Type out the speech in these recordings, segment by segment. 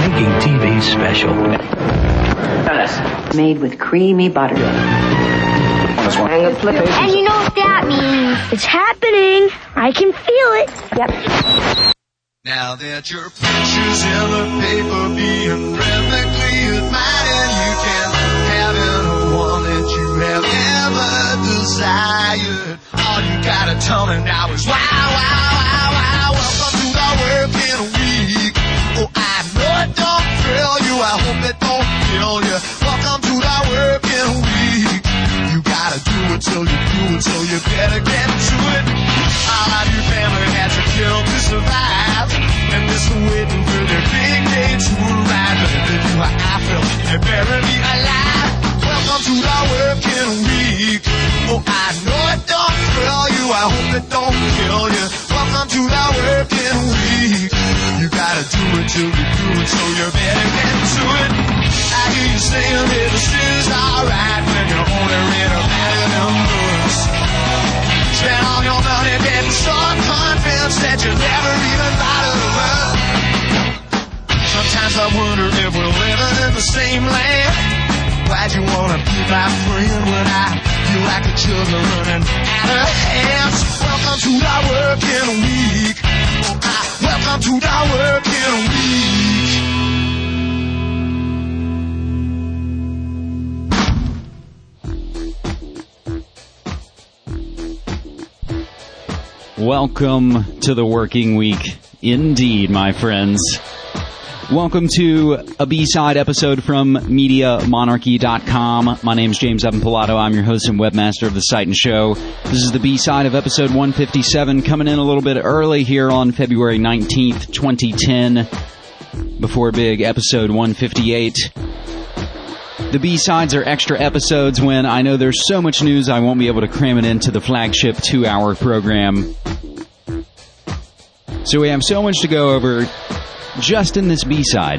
Making TV special. Made with creamy butter. And you know what that means? It's happening. I can feel it. Yep. Now that your picture's in the paper being perfectly admired, you can have the one that you have ever desired. All you gotta tell me now is wow, wow, wow, wow. Welcome to the working week. Oh, I know it don't thrill you. I hope it don't kill you. Welcome to the working week. You gotta do it till you do it, so you better get to it. All of your family had to kill to survive, and they're still waiting for their big day to arrive. And if they do how I feel, they bury me alive. Welcome to the working week. Oh, I know it don't thrill you. I hope it don't kill you. Welcome to the working week. You gotta do it till you do it, so you better get to it. I hear you saying that the shit's alright when you're only in a bag of numbers. Spend all your money getting so convinced that you never even thought of her. Sometimes I wonder if we're living in the same land. Why'd you wanna be my friend when I feel like the children running out of hands? Welcome to the working week. Welcome to the working week. Welcome to the working week, indeed, my friends. Welcome to a B-side episode from MediaMonarchy.com. My name's James Evan Pilato. I'm your host and webmaster of the site and show. This is the B-side of episode 157, coming in a little bit early here on February 19th, 2010, before big episode 158. The B-sides are extra episodes when I know there's so much news I won't be able to cram it into the flagship 2-hour program. So we have so much to go over just in this B-side.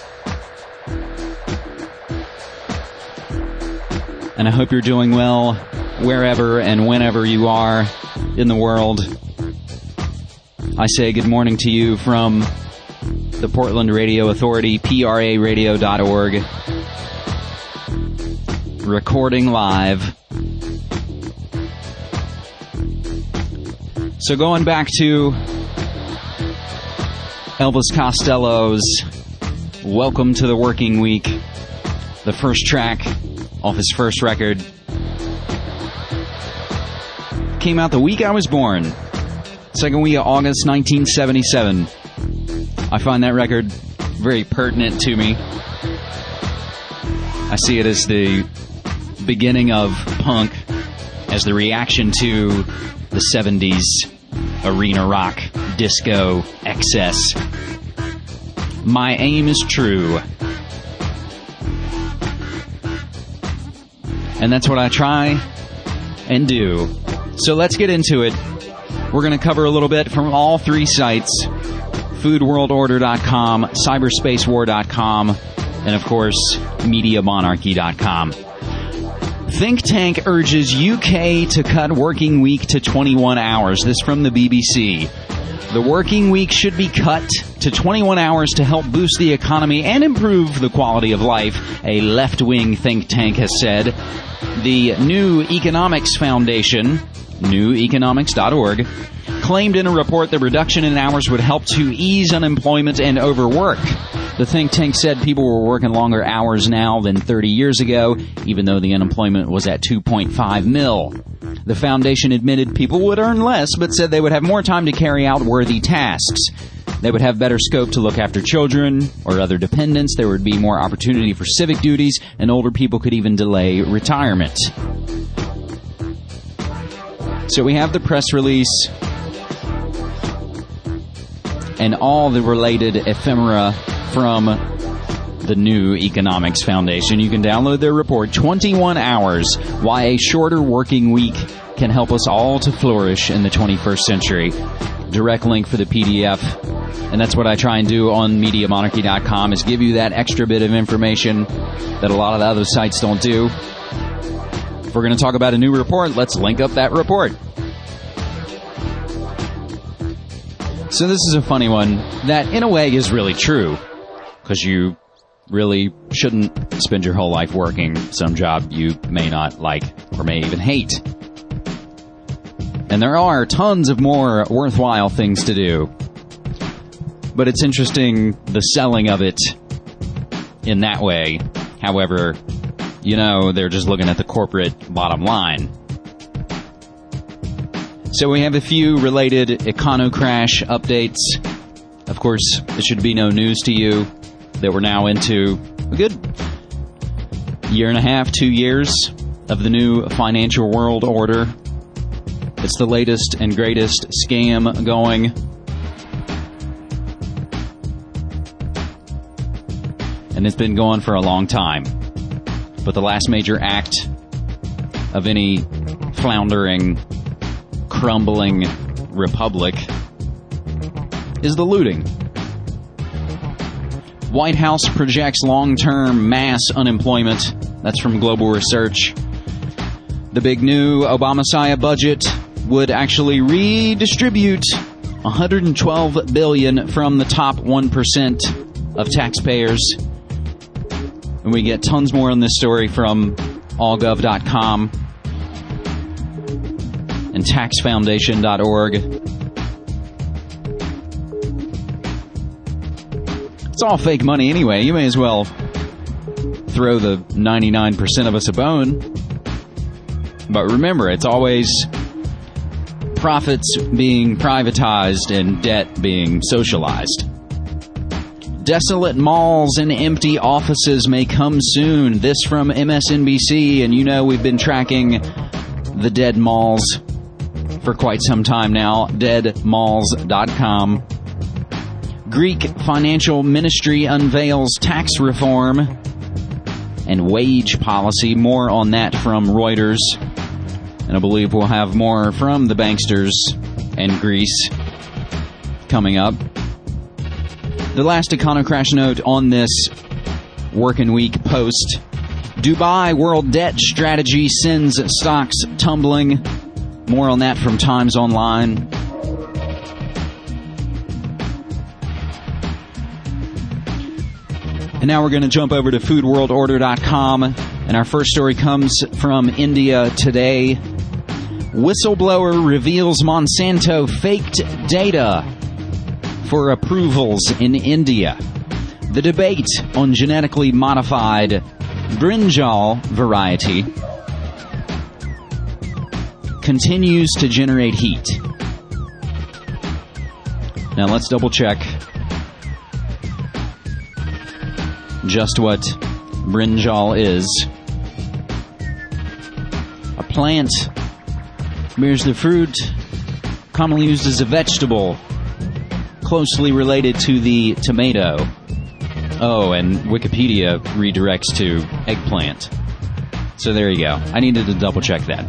And I hope you're doing well wherever and whenever you are in the world. I say good morning to you from the Portland Radio Authority, PRAradio.org. Recording live. So going back to Elvis Costello's Welcome to the Working Week, the first track off his first record, came out the week I was born, second week of August 1977. I find that record very pertinent to me. I see it as the beginning of punk, as the reaction to the 70s arena rock, disco, excess. My aim is true. And that's what I try and do. So let's get into it. We're going to cover a little bit from all three sites: foodworldorder.com, cyberspacewar.com, and of course, MediaMonarchy.com. Think Tank urges UK to cut working week to 21 hours. This from the BBC. The working week should be cut to 21 hours to help boost the economy and improve the quality of life, a left-wing think tank has said. The New Economics Foundation, neweconomics.org, claimed in a report the reduction in hours would help to ease unemployment and overwork. The think tank said people were working longer hours now than 30 years ago, even though the unemployment was at 2.5 mil. The foundation admitted people would earn less, but said they would have more time to carry out worthy tasks. They would have better scope to look after children or other dependents. There would be more opportunity for civic duties, and older people could even delay retirement. So we have the press release and all the related ephemera from the New Economics Foundation. You can download their report, 21 Hours, Why a Shorter Working Week Can Help Us All to Flourish in the 21st Century. Direct link for the PDF. And that's what I try and do on MediaMonarchy.com, is give you that extra bit of information that a lot of the other sites don't do. If we're going to talk about a new report, let's link up that report. So this is a funny one that, in a way, is really true. because you really shouldn't spend your whole life working some job you may not like or may even hate. And there are tons of more worthwhile things to do. But it's interesting, the selling of it in that way. However, they're just looking at the corporate bottom line. So we have a few related EconoCrash updates. Of course, it should be no news to you that we're now into a good year and a half, 2 years of the new financial world order. It's the latest and greatest scam going. And it's been going for a long time. But the last major act of any floundering, crumbling republic is the looting. White House projects long-term mass unemployment. That's from Global Research. The big new Obama-Messiah budget would actually redistribute $112 billion from the top 1% of taxpayers. And we get tons more on this story from allgov.com and taxfoundation.org. It's all fake money anyway. You may as well throw the 99% of us a bone. But remember, it's always profits being privatized and debt being socialized. Desolate malls and empty offices may come soon. This from MSNBC, and we've been tracking the dead malls for quite some time now. Deadmalls.com. Greek financial ministry unveils tax reform and wage policy. More on that from Reuters. And I believe we'll have more from the banksters and Greece coming up. The last EconoCrash note on this working week post. Dubai world debt strategy sends stocks tumbling. More on that from Times Online. And now we're going to jump over to foodworldorder.com. And our first story comes from India Today. Whistleblower reveals Monsanto faked data for approvals in India. The debate on genetically modified brinjal variety continues to generate heat. Now let's double check just what brinjal is. A plant bears the fruit commonly used as a vegetable, closely related to the tomato. Oh, and Wikipedia redirects to eggplant. So there you go. I needed to double check that.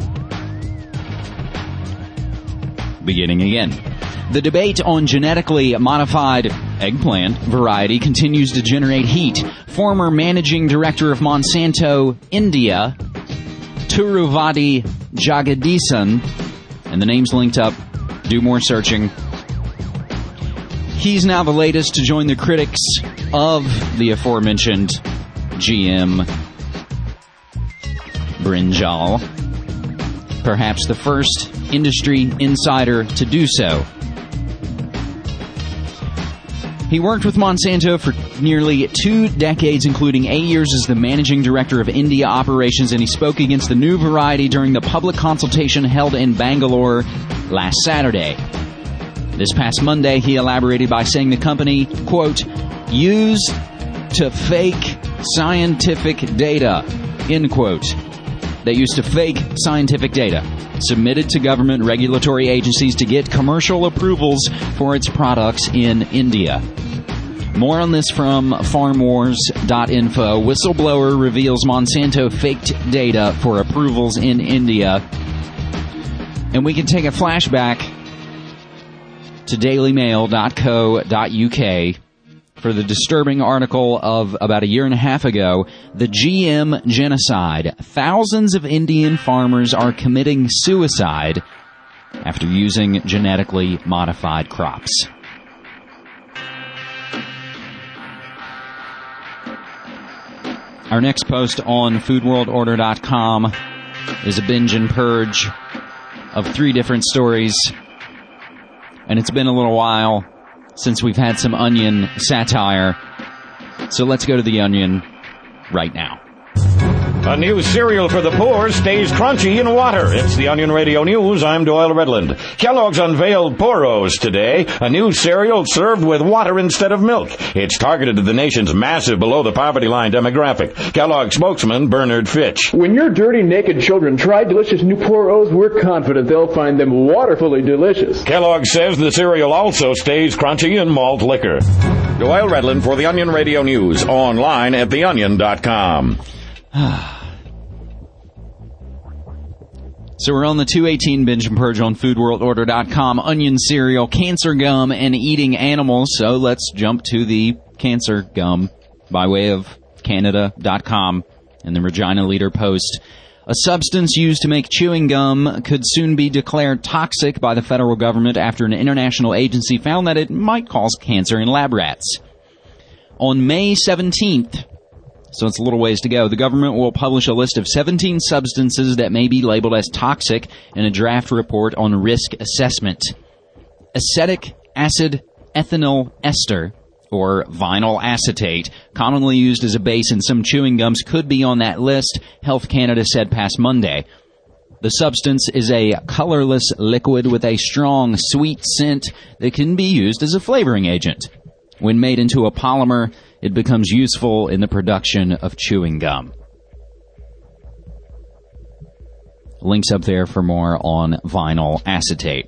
Beginning again. The debate on genetically modified eggplant variety continues to generate heat. Former managing director of Monsanto India, Turuvadi Jagadisan, and the name's linked up. Do more searching. He's now the latest to join the critics of the aforementioned GM brinjal. Perhaps the first industry insider to do so. He worked with Monsanto for nearly 2 decades, including 8 years as the managing director of India operations, and he spoke against the new variety during the public consultation held in Bangalore last Saturday. This past Monday, he elaborated by saying the company, quote, used to fake scientific data, end quote. They used to fake scientific data, submitted to government regulatory agencies to get commercial approvals for its products in India. More on this from farmwars.info. Whistleblower reveals Monsanto faked data for approvals in India. And we can take a flashback to dailymail.co.uk for the disturbing article of about a year and a half ago, the GM genocide. Thousands of Indian farmers are committing suicide after using genetically modified crops. Our next post on foodworldorder.com is a binge and purge of 3 different stories. And it's been a little while since we've had some Onion satire. So let's go to the Onion right now. A new cereal for the poor stays crunchy in water. It's the Onion Radio News. I'm Doyle Redland. Kellogg's unveiled Poros today, a new cereal served with water instead of milk. It's targeted to the nation's massive below-the-poverty-line demographic. Kellogg spokesman Bernard Fitch. When your dirty, naked children try delicious new Poros, we're confident they'll find them waterfully delicious. Kellogg says the cereal also stays crunchy in malt liquor. Doyle Redland for the Onion Radio News, online at theonion.com. So we're on the 218 binge and purge on foodworldorder.com. Onion cereal, cancer gum, and eating animals. So let's jump to the cancer gum by way of Canada.com and the Regina Leader Post. A substance used to make chewing gum could soon be declared toxic by the federal government after an international agency found that it might cause cancer in lab rats. On May 17th, so it's a little ways to go, the government will publish a list of 17 substances that may be labeled as toxic in a draft report on risk assessment. Acetic acid ethynyl ester, or vinyl acetate, commonly used as a base in some chewing gums, could be on that list, Health Canada said past Monday. The substance is a colorless liquid with a strong, sweet scent that can be used as a flavoring agent. When made into a polymer, it becomes useful in the production of chewing gum. Links up there for more on vinyl acetate.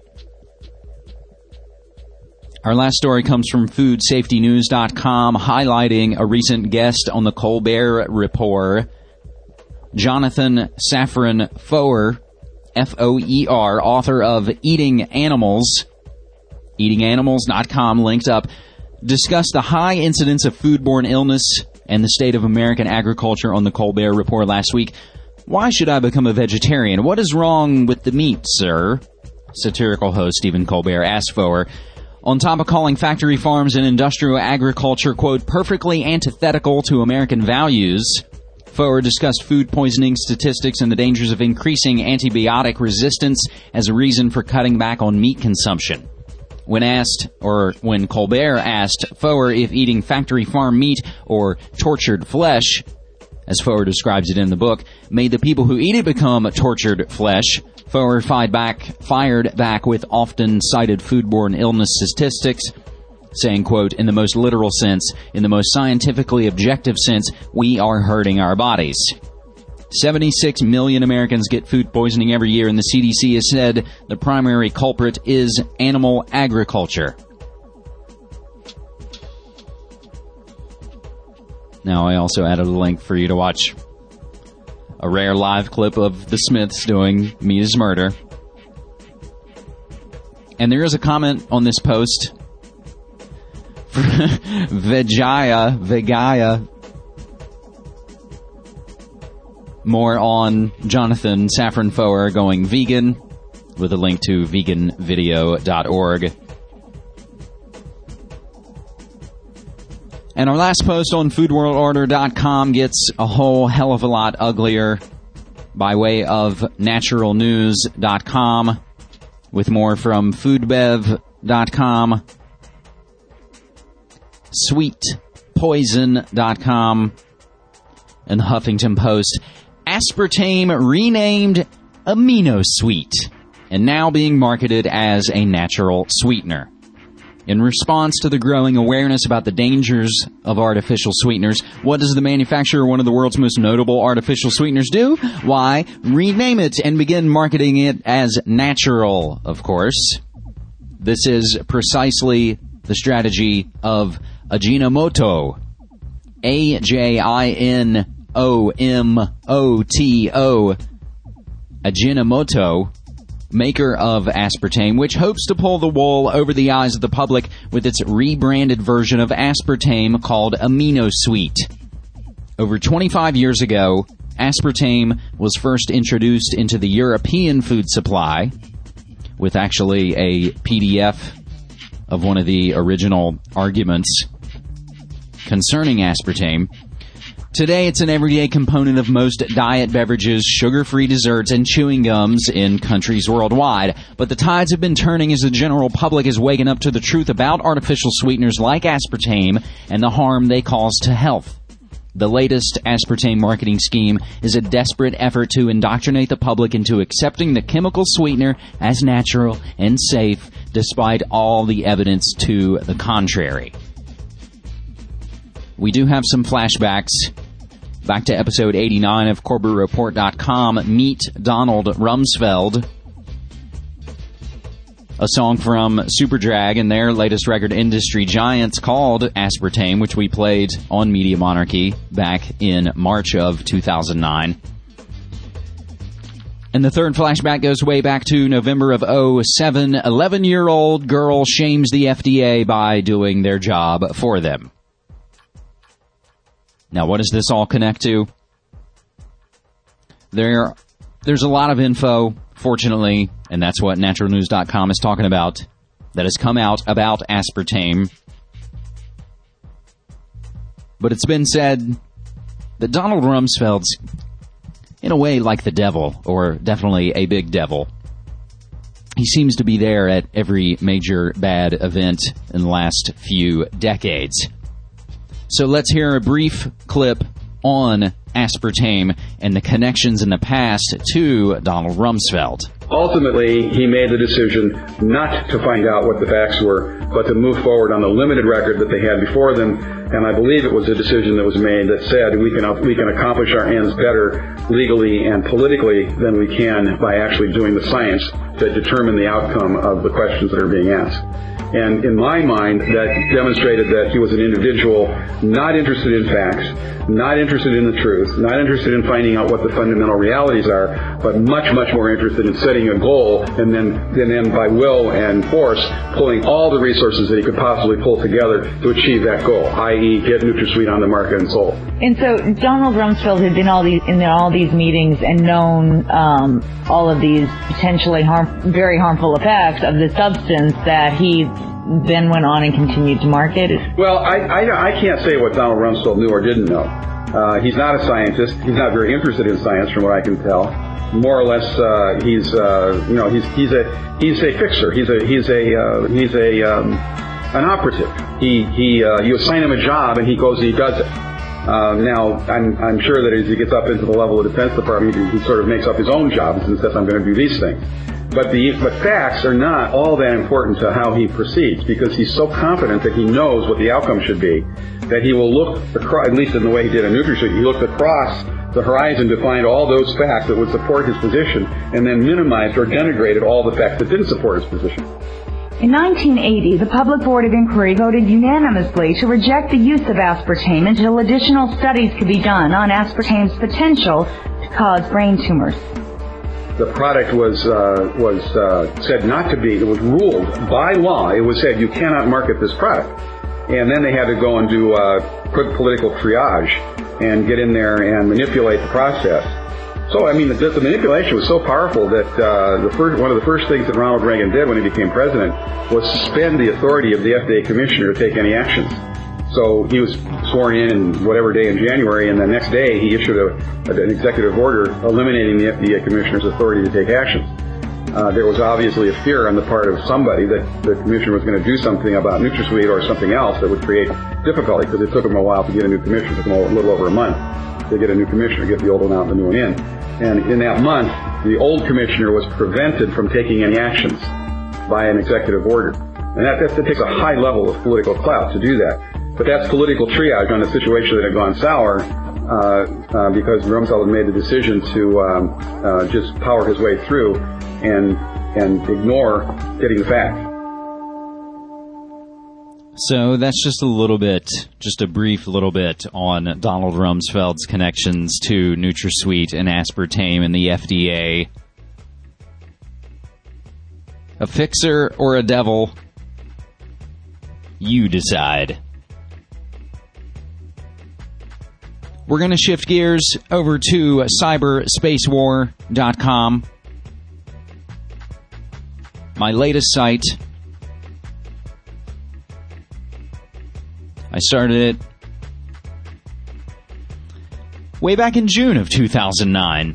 Our last story comes from FoodSafetyNews.com, highlighting a recent guest on the Colbert Report, Jonathan Safran Foer, F-O-E-R, author of Eating Animals. EatingAnimals.com, linked up, discussed the high incidence of foodborne illness and the state of American agriculture on the Colbert Report last week. Why should I become a vegetarian? What is wrong with the meat, sir? Satirical host Stephen Colbert asked Foer. On top of calling factory farms and industrial agriculture, quote, perfectly antithetical to American values, Foer discussed food poisoning statistics and the dangers of increasing antibiotic resistance as a reason for cutting back on meat consumption. When Colbert asked Foer if eating factory farm meat or tortured flesh, as Foer describes it in the book, made the people who eat it become tortured flesh, Foer fired back with often cited foodborne illness statistics, saying, quote, in the most literal sense, in the most scientifically objective sense, we are hurting our bodies. 76 million Americans get food poisoning every year, and the CDC has said the primary culprit is animal agriculture. Now, I also added a link for you to watch a rare live clip of the Smiths doing Meat is Murder. And there is a comment on this post. Vegaya. More on Jonathan Safran Foer going vegan, with a link to veganvideo.org. And our last post on foodworldorder.com gets a whole hell of a lot uglier by way of naturalnews.com, with more from foodbev.com, sweetpoison.com, and Huffington Post. Aspartame renamed Amino Sweet and now being marketed as a natural sweetener. In response to the growing awareness about the dangers of artificial sweeteners, what does the manufacturer of one of the world's most notable artificial sweeteners do? Why, rename it and begin marketing it as natural, of course. This is precisely the strategy of Ajinomoto. A-J-I-N-O-M-O-T-O. Ajinomoto, maker of aspartame, which hopes to pull the wool over the eyes of the public with its rebranded version of aspartame called Amino Sweet. Over 25 years ago, aspartame was first introduced into the European food supply, with actually a PDF of one of the original arguments concerning aspartame. Today, it's an everyday component of most diet beverages, sugar-free desserts, and chewing gums in countries worldwide. But the tides have been turning as the general public is waking up to the truth about artificial sweeteners like aspartame and the harm they cause to health. The latest aspartame marketing scheme is a desperate effort to indoctrinate the public into accepting the chemical sweetener as natural and safe, despite all the evidence to the contrary. We do have some flashbacks. Back to episode 89 of CorbettReport.com. Meet Donald Rumsfeld. A song from Superdrag and their latest record, Industry Giants, called Aspartame, which we played on Media Monarchy back in March of 2009. And the third flashback goes way back to November of 2007. 11-year-old girl shames the FDA by doing their job for them. Now, what does this all connect to? There's a lot of info, fortunately, and that's what naturalnews.com is talking about, that has come out about aspartame. But it's been said that Donald Rumsfeld's, in a way, like the devil, or definitely a big devil. He seems to be there at every major bad event in the last few decades. So let's hear a brief clip on aspartame and the connections in the past to Donald Rumsfeld. Ultimately, he made the decision not to find out what the facts were, but to move forward on the limited record that they had before them. And I believe it was a decision that was made that said we can accomplish our ends better legally and politically than we can by actually doing the science to determine the outcome of the questions that are being asked. And in my mind, that demonstrated that he was an individual not interested in facts, not interested in the truth, not interested in finding out what the fundamental realities are, but much, much more interested in setting a goal and then by will and force pulling all the resources that he could possibly pull together to achieve that goal, i.e. get NutraSweet on the market and sold. And so Donald Rumsfeld had been in all these meetings and known all of these potentially very harmful effects of the substance that he then went on and continued to market. Well, I can't say what Donald Rumsfeld knew or didn't know. He's not a scientist. He's not very interested in science, from what I can tell. More or less, he's a fixer. He's an operative. You assign him a job and he goes and he does it. Now, I'm sure that as he gets up into the level of the Defense Department, he sort of makes up his own job and says, I'm going to do these things. But facts are not all that important to how he proceeds, because he's so confident that he knows what the outcome should be, that he will look across, at least in the way he did on NutraSweet, he looked across the horizon to find all those facts that would support his position, and then minimized or denigrated all the facts that didn't support his position. In 1980, the Public Board of Inquiry voted unanimously to reject the use of aspartame until additional studies could be done on aspartame's potential to cause brain tumors. The product was said not to be, it was ruled by law, it was said you cannot market this product. And then they had to go and do quick political triage and get in there and manipulate the process. So, I mean, the manipulation was so powerful that one of the first things that Ronald Reagan did when he became president was suspend the authority of the FDA commissioner to take any actions. So he was sworn in whatever day in January, and the next day he issued an executive order eliminating the FDA commissioner's authority to take actions. There was obviously a fear on the part of somebody that the commissioner was going to do something about NutraSweet or something else that would create difficulty, because it took him a while to get a new commissioner. It took him a little over a month to get a new commissioner, get the old one out and the new one in. And in that month, the old commissioner was prevented from taking any actions by an executive order. And that takes a high level of political clout to do that. But that's political triage on a situation that had gone sour because Rumsfeld had made the decision to just power his way through and ignore getting the facts. So that's just a brief little bit on Donald Rumsfeld's connections to NutraSweet and aspartame and the FDA. A fixer or a devil? You decide. We're going to shift gears over to cyberspacewar.com. My latest site. I started it way back in June of 2009.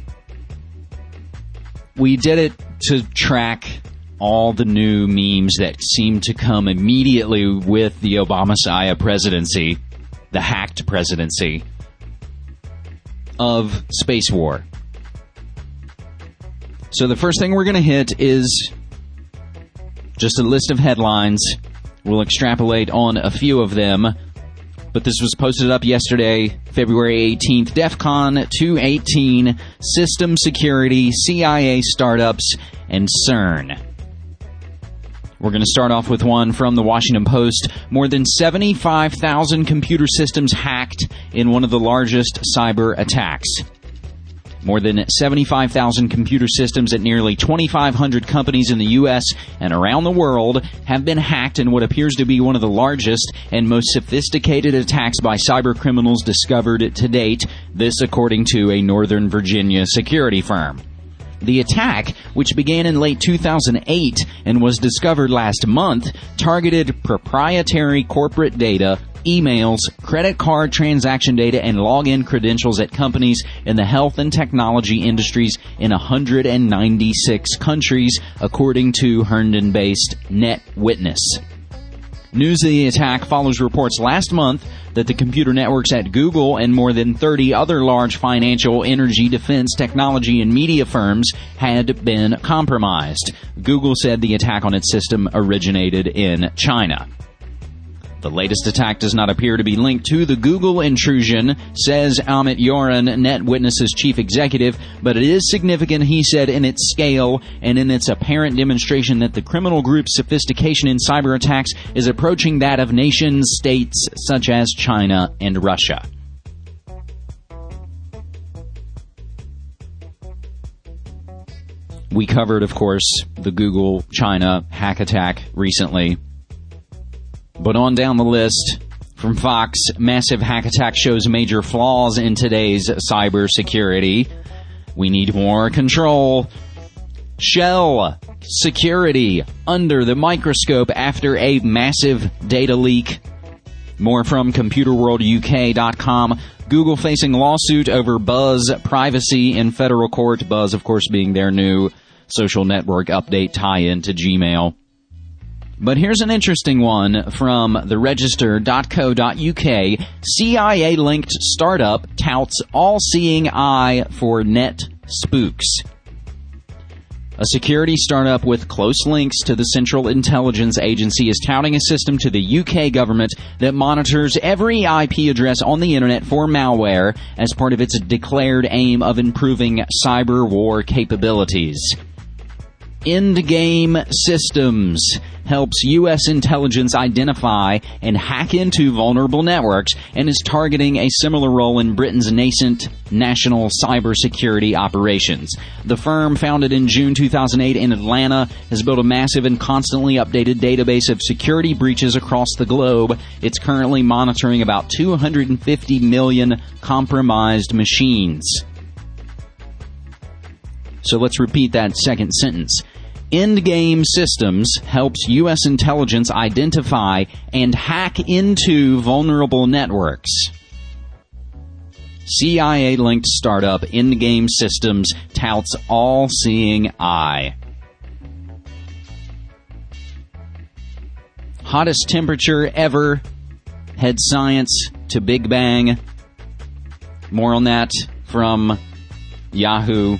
We did it to track all the new memes that seemed to come immediately with the Obama-Messiah presidency, the hacked presidency of space war. So the first thing we're going to hit is just a list of headlines. We'll extrapolate on a few of them. But this was posted up yesterday, February 18th. DEFCON 218, System Security, CIA startups, and CERN. We're going to start off with one from the Washington Post. More than 75,000 computer systems hacked in one of the largest cyber attacks. More than 75,000 computer systems at nearly 2,500 companies in the U.S. and around the world have been hacked in what appears to be one of the largest and most sophisticated attacks by cyber criminals discovered to date, this according to a Northern Virginia security firm. The attack, which began in late 2008 and was discovered last month, targeted proprietary corporate data, emails, credit card transaction data, and login credentials at companies in the health and technology industries in 196 countries, according to Herndon-based NetWitness. News of the attack follows reports last month that the computer networks at Google and more than 30 other large financial, energy, defense, technology, and media firms had been compromised. Google said the attack on its system originated in China. The latest attack does not appear to be linked to the Google intrusion, says Amit Yoran, NetWitness's chief executive, but it is significant, he said, in its scale and in its apparent demonstration that the criminal group's sophistication in cyber attacks is approaching that of nation-states such as China and Russia. We covered, of course, the Google China hack attack recently. But on down the list, from Fox, massive hack attack shows major flaws in today's cybersecurity. We need more control. Shell security under the microscope after a massive data leak. More from ComputerWorldUK.com. Google facing lawsuit over Buzz privacy in federal court. Buzz, of course, being their new social network update tie-in to Gmail. But here's an interesting one from theregister.co.uk. CIA-linked startup touts all-seeing eye for net spooks. A security startup with close links to the Central Intelligence Agency is touting a system to the UK government that monitors every IP address on the internet for malware as part of its declared aim of improving cyber war capabilities. Endgame Systems helps U.S. intelligence identify and hack into vulnerable networks and is targeting a similar role in Britain's nascent national cybersecurity operations. The firm, founded in June 2008 in Atlanta, has built a massive and constantly updated database of security breaches across the globe. It's currently monitoring about 250 million compromised machines. So let's repeat that second sentence. Endgame Systems helps U.S. intelligence identify and hack into vulnerable networks. CIA-linked startup Endgame Systems touts all-seeing eye. Hottest temperature ever. Head science to Big Bang. More on that from Yahoo.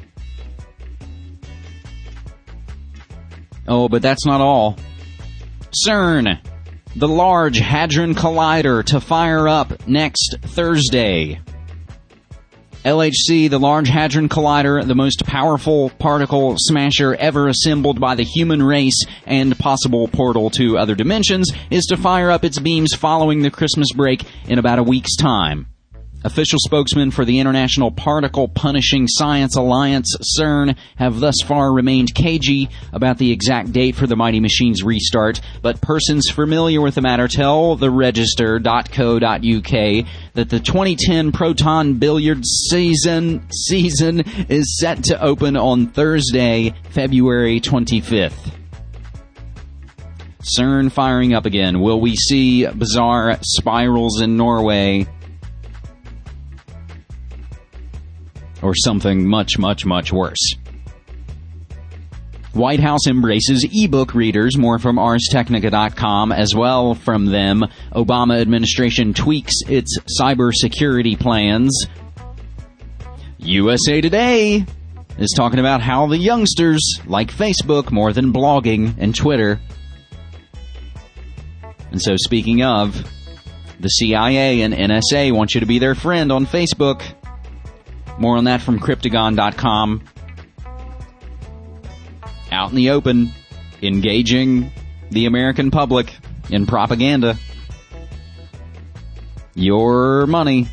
Oh, but that's not all. CERN, the Large Hadron Collider, to fire up next Thursday. LHC, the Large Hadron Collider, the most powerful particle smasher ever assembled by the human race and possible portal to other dimensions, is to fire up its beams following the Christmas break in about a week's time. Official spokesmen for the International Particle Punishing Science Alliance, CERN, have thus far remained cagey about the exact date for the mighty machine's restart, but persons familiar with the matter tell theregister.co.uk that the 2010 Proton Billiard season is set to open on Thursday, February 25th. CERN firing up again. Will we see bizarre spirals in Norway? or something much, much, much worse. White House embraces ebook readers. More from ArsTechnica.com. As well from them, Obama administration tweaks its cybersecurity plans. USA Today is talking about how the youngsters like Facebook more than blogging and Twitter. And so speaking of, the CIA and NSA want you to be their friend on Facebook. More on that from Cryptagon.com. Out in the open, engaging the American public in propaganda. Your money.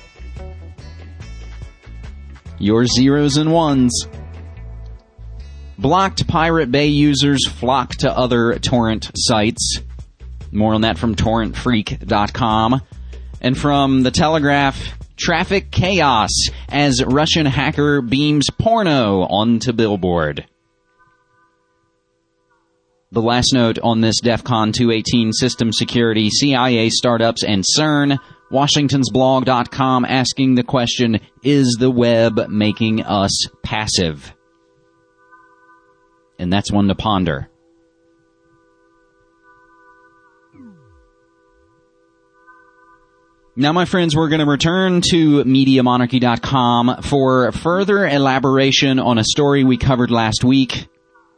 Your zeros and ones. Blocked Pirate Bay users flock to other torrent sites. More on that from torrentfreak.com. And from The Telegraph, traffic chaos as Russian hacker beams porno onto billboard. The last note on this DEFCON 218 system security, CIA startups and CERN, WashingtonsBlog.com asking the question, is the web making us passive? And that's one to ponder. Now, my friends, we're going to return to MediaMonarchy.com for further elaboration on a story we covered last week.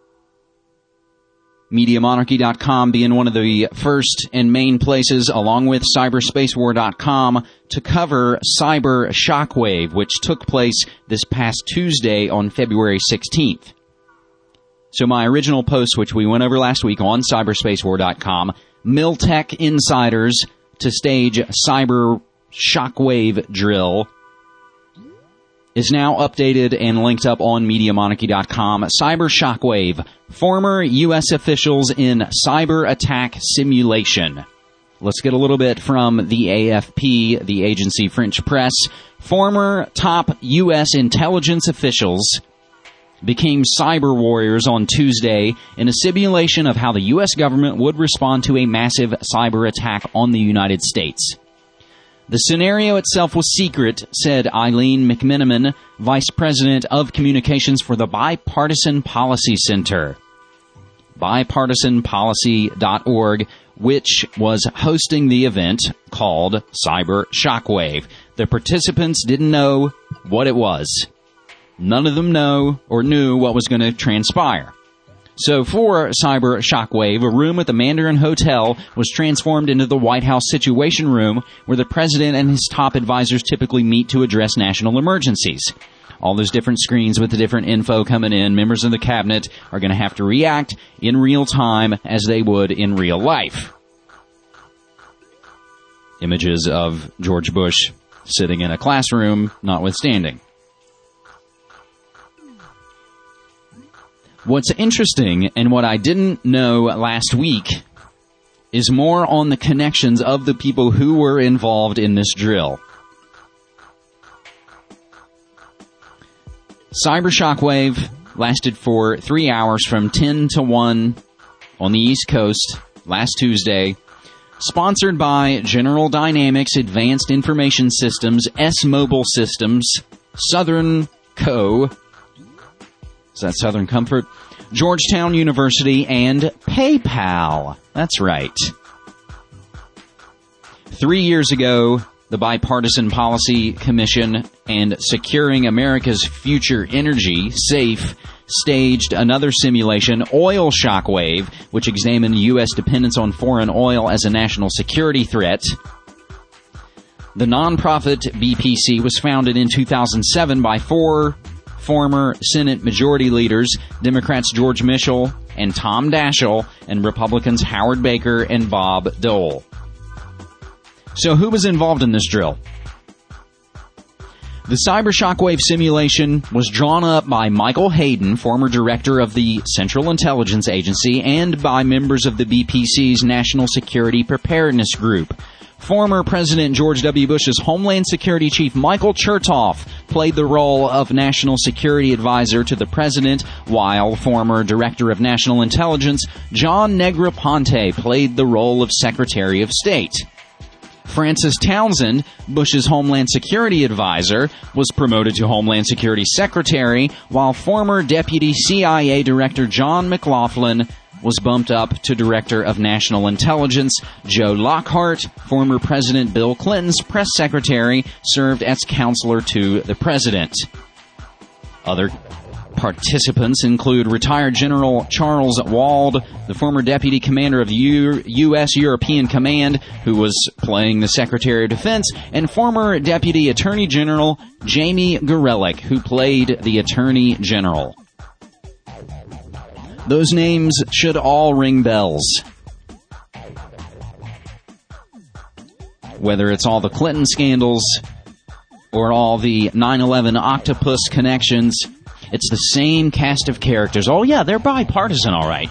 MediaMonarchy.com being one of the first and main places, along with CyberSpaceWar.com, to cover Cyber Shockwave, which took place this past Tuesday on February 16th. So my original post, which we went over last week on CyberSpaceWar.com, Miltech insiders to stage Cyber Shockwave drill, is now updated and linked up on MediaMonarchy.com. Cyber Shockwave, former U.S. officials in cyber attack simulation. Let's get a little bit from the AFP, the agency French press. Former top U.S. intelligence officials became cyber warriors on Tuesday in a simulation of how the U.S. government would respond to a massive cyber attack on the United States. The scenario itself was secret, said Eileen McMenamin, Vice President of Communications for the Bipartisan Policy Center. Bipartisanpolicy.org, which was hosting the event called Cyber Shockwave. The participants didn't know what it was. None of them knew what was going to transpire. So for Cyber Shockwave, a room at the Mandarin Hotel was transformed into the White House Situation Room, where the president and his top advisors typically meet to address national emergencies. All those different screens with the different info coming in, members of the cabinet are going to have to react in real time as they would in real life. Images of George Bush sitting in a classroom, notwithstanding. What's interesting, and what I didn't know last week, is more on the connections of the people who were involved in this drill. Cyber Shockwave lasted for 3 hours from 10 to 1 on the East Coast last Tuesday. Sponsored by General Dynamics Advanced Information Systems, S-Mobile Systems, Southern Co., is that Southern Comfort? Georgetown University, and PayPal. That's right. 3 years ago, the Bipartisan Policy Commission and Securing America's Future Energy, SAFE, staged another simulation, Oil Shockwave, which examined U.S. dependence on foreign oil as a national security threat. The nonprofit BPC was founded in 2007 by four former Senate Majority Leaders, Democrats George Mitchell and Tom Daschle, and Republicans Howard Baker and Bob Dole. So who was involved in this drill? The Cyber Shockwave simulation was drawn up by Michael Hayden, former director of the Central Intelligence Agency, and by members of the BPC's National Security Preparedness Group. Former President George W. Bush's Homeland Security Chief Michael Chertoff played the role of National Security Advisor to the President, while former Director of National Intelligence John Negroponte played the role of Secretary of State. Francis Townsend, Bush's Homeland Security advisor, was promoted to Homeland Security Secretary, while former Deputy CIA Director John McLaughlin was bumped up to Director of National Intelligence. Joe Lockhart, former President Bill Clinton's press secretary, served as counselor to the president. Other participants include retired General Charles Wald, the former deputy commander of the U.S. European Command, who was playing the Secretary of Defense, and former Deputy Attorney General Jamie Gorelick, who played the Attorney General. Those names should all ring bells. Whether it's all the Clinton scandals or all the 9/11 octopus connections, it's the same cast of characters. Oh yeah, they're bipartisan, all right.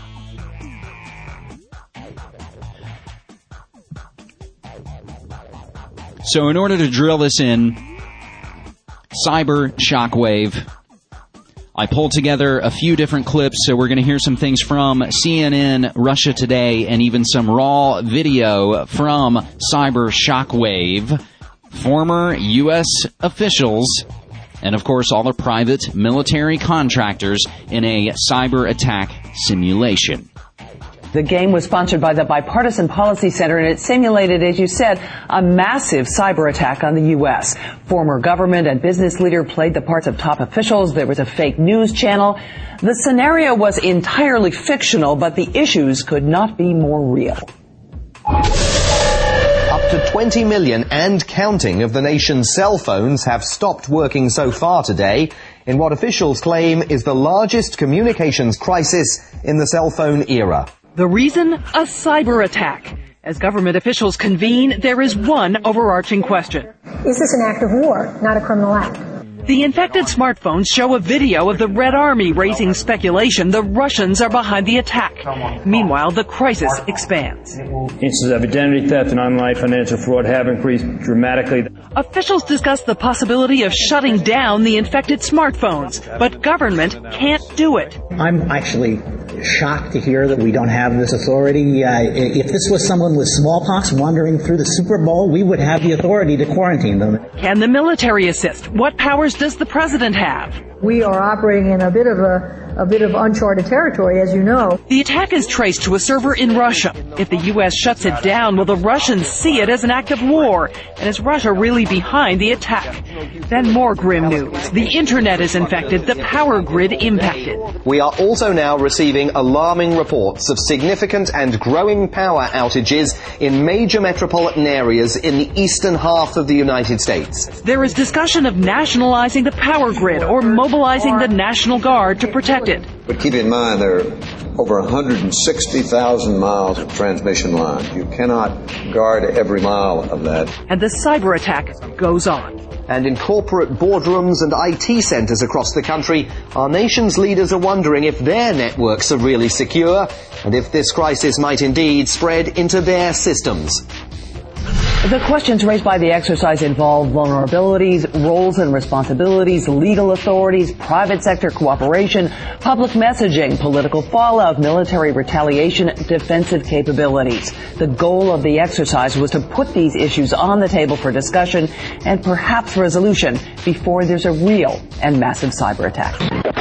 So in order to drill this in, cyber shockwave, I pulled together a few different clips, so we're going to hear some things from CNN, Russia Today, and even some raw video from cyber shockwave, former U.S. officials, and of course all the private military contractors in a cyber attack simulation. The game was sponsored by the Bipartisan Policy Center, and it simulated, as you said, a massive cyber attack on the U.S. Former government and business leader played the parts of top officials. There was a fake news channel. The scenario was entirely fictional, but the issues could not be more real. Up to 20 million and counting of the nation's cell phones have stopped working so far today in what officials claim is the largest communications crisis in the cell phone era. The reason? A cyber attack. As government officials convene, there is one overarching question. Is this an act of war, not a criminal act? The infected smartphones show a video of the Red Army raising speculation the Russians are behind the attack. Meanwhile, the crisis expands. Instances of identity theft and online financial fraud have increased dramatically. Officials discuss the possibility of shutting down the infected smartphones, but government can't do it. I'm actually shocked to hear that we don't have this authority. If this was someone with smallpox wandering through the Super Bowl, we would have the authority to quarantine them. Can the military assist? What powers does the president have? We are operating in a bit of uncharted territory, as you know. The attack is traced to a server in Russia. If the U.S. shuts it down, will the Russians see it as an act of war? And is Russia really behind the attack? Then more grim news. The internet is infected, the power grid impacted. We are also now receiving alarming reports of significant and growing power outages in major metropolitan areas in the eastern half of the United States. There is discussion of nationalizing the power grid or mobilizing the National Guard to protect it. But keep in mind there are over 160,000 miles of transmission line. You cannot guard every mile of that. And the cyber attack goes on. And in corporate boardrooms and IT centers across the country, our nation's leaders are wondering if their networks are really secure and if this crisis might indeed spread into their systems. The questions raised by the exercise involve vulnerabilities, roles and responsibilities, legal authorities, private sector cooperation, public messaging, political fallout, military retaliation, defensive capabilities. The goal of the exercise was to put these issues on the table for discussion and perhaps resolution before there's a real and massive cyber attack.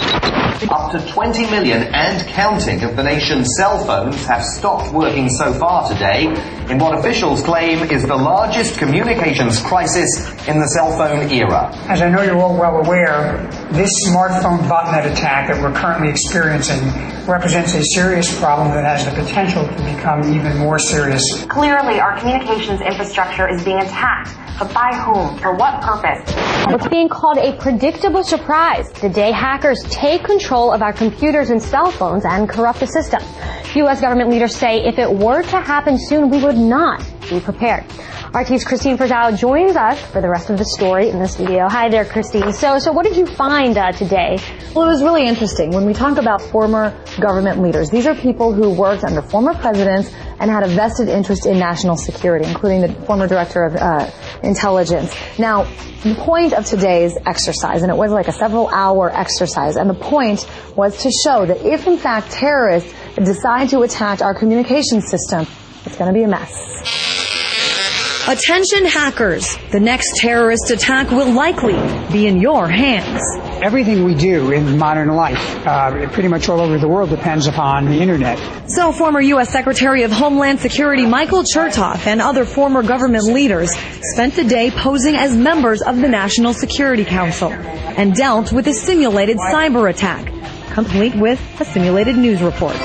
Up to 20 million and counting of the nation's cell phones have stopped working so far today in what officials claim is the largest communications crisis in the cell phone era. As I know you're all well aware, this smartphone botnet attack that we're currently experiencing represents a serious problem that has the potential to become even more serious. Clearly, our communications infrastructure is being attacked. But by whom? For what purpose? It's being called a predictable surprise the day hackers take control of our computers and cell phones and corrupt the system. U.S. government leaders say if it were to happen soon, we would not be prepared. RT's Christine Frazao joins us for the rest of the story in this video. Hi there, Christine. So what did you find today? Well, it was really interesting. When we talk about former government leaders, these are people who worked under former presidents and had a vested interest in national security, including the former director of intelligence. Now, the point of today's exercise, and it was like a several-hour exercise, and the point was to show that if, in fact, terrorists decide to attack our communication system, it's going to be a mess. Attention hackers, the next terrorist attack will likely be in your hands. Everything we do in modern life, pretty much all over the world, depends upon the internet. So former U.S. Secretary of Homeland Security Michael Chertoff and other former government leaders spent the day posing as members of the National Security Council and dealt with a simulated cyber attack, complete with a simulated news report.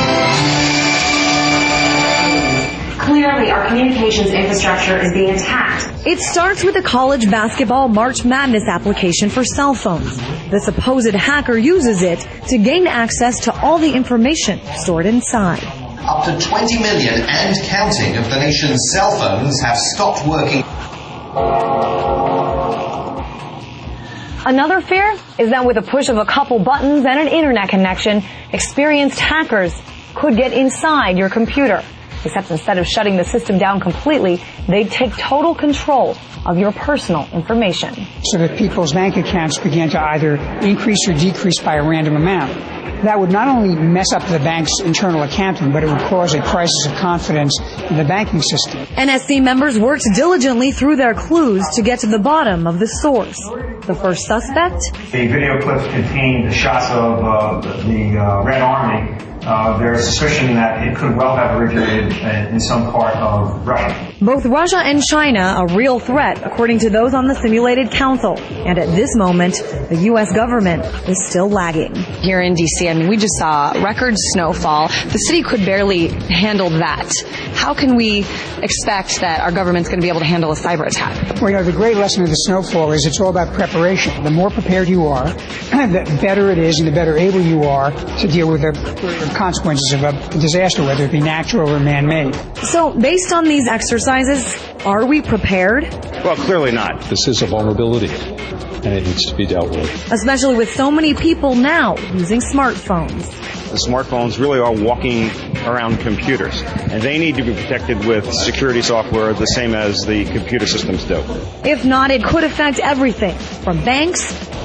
Clearly, our communications infrastructure is being attacked. It starts with a college basketball March Madness application for cell phones. The supposed hacker uses it to gain access to all the information stored inside. Up to 20 million and counting of the nation's cell phones have stopped working. Another fear is that with a push of a couple buttons and an internet connection, experienced hackers could get inside your computer. Except instead of shutting the system down completely, they'd take total control of your personal information. So that people's bank accounts began to either increase or decrease by a random amount. That would not only mess up the bank's internal accounting, but it would cause a crisis of confidence in the banking system. NSC members worked diligently through their clues to get to the bottom of the source. The first suspect? The video clips contained the shots of the Red Army. There's suspicion that it could well have originated in some part of Russia. Both Russia and China a real threat, according to those on the simulated council. And at this moment, the U.S. government is still lagging. Here in D.C., we just saw record snowfall. The city could barely handle that. How can we expect that our government's going to be able to handle a cyber attack? Well, the great lesson of the snowfall is it's all about preparation. The more prepared you are, the better it is and the better able you are to deal with the consequences of a disaster, whether it be natural or man-made. So, based on these exercises, are we prepared? Well, clearly not. This is a vulnerability, and it needs to be dealt with. Especially with so many people now using smartphones. The smartphones really are walking around computers, and they need to be protected with security software the same as the computer systems do. If not, it could affect everything from banks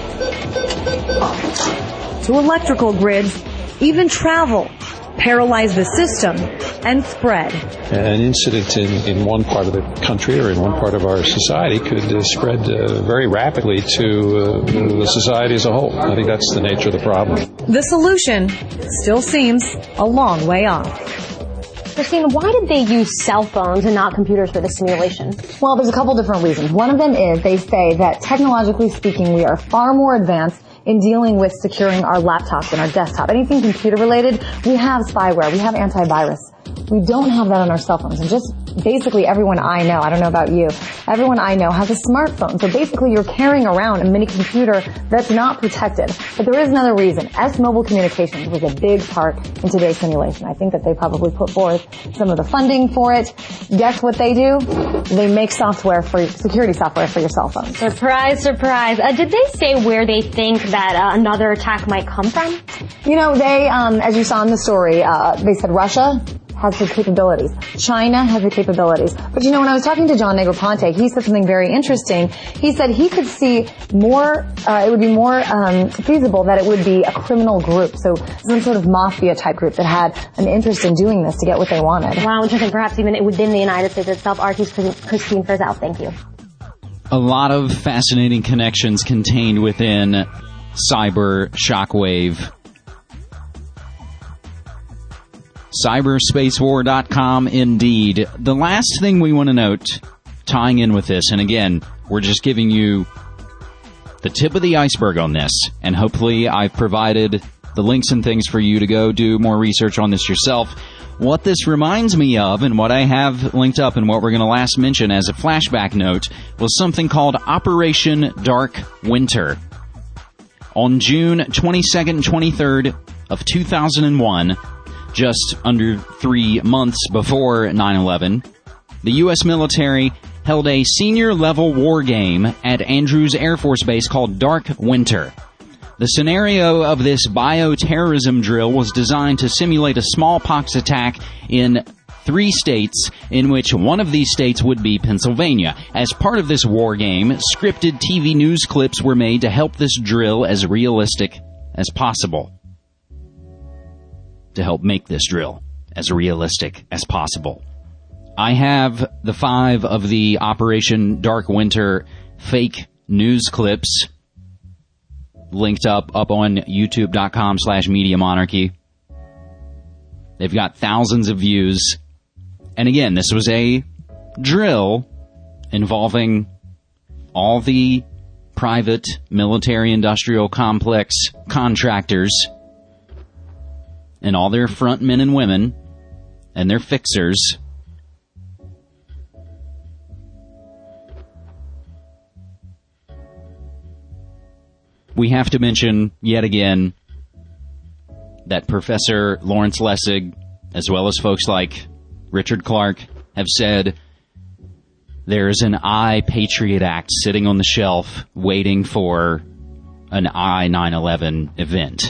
to electrical grids, even travel, paralyze the system, and spread. An incident in one part of the country or in one part of our society could spread very rapidly to the society as a whole. I think that's the nature of the problem. The solution still seems a long way off. Christine, why did they use cell phones and not computers for the simulation? Well, there's a couple different reasons. One of them is they say that technologically speaking, we are far more advanced in dealing with securing our laptops and our desktop. Anything computer related, we have spyware, we have antivirus. We don't have that on our cell phones. And just basically everyone I know, I don't know about you, everyone I know has a smartphone. So basically you're carrying around a mini computer that's not protected. But there is another reason. S-Mobile Communications was a big part in today's simulation. I think that they probably put forth some of the funding for it. Guess what they do? They make software for security software for your cell phone. Surprise, surprise. Did they say where they think that another attack might come from? You know, they, as you saw in the story, they said Russia has the capabilities. China has the capabilities. But you know, when I was talking to John Negroponte, he said something very interesting. He said he could see more, it would be more feasible that it would be a criminal group. So some sort of mafia type group that had an interest in doing this to get what they wanted. Wow, interesting. Perhaps even within the United States itself. RT's Christine Frizzell, thank you. A lot of fascinating connections contained within cyber shockwave. Cyberspacewar.com indeed. The last thing we want to note, tying in with this, and again, we're just giving you the tip of the iceberg on this, and hopefully I've provided the links and things for you to go do more research on this yourself. What this reminds me of, and what I have linked up and what we're going to last mention as a flashback note, was something called Operation Dark Winter. On June 22nd and 23rd of 2001, just under 3 months before 9/11, the U.S. military held a senior-level war game at Andrews Air Force Base called Dark Winter. The scenario of this bioterrorism drill was designed to simulate a smallpox attack in 3 states, in which one of these states would be Pennsylvania. As part of this war game, scripted TV news clips were made to help this drill as realistic as possible. To help make this drill as realistic as possible. I have the 5 of the Operation Dark Winter fake news clips linked up on youtube.com/Media Monarchy. They've got thousands of views. And again, this was a drill involving all the private military-industrial complex contractors and all their front men and women and their fixers. We have to mention, yet again, that Professor Lawrence Lessig, as well as folks like Richard Clark, have said there's an I-Patriot Act sitting on the shelf waiting for an I-9/11 event.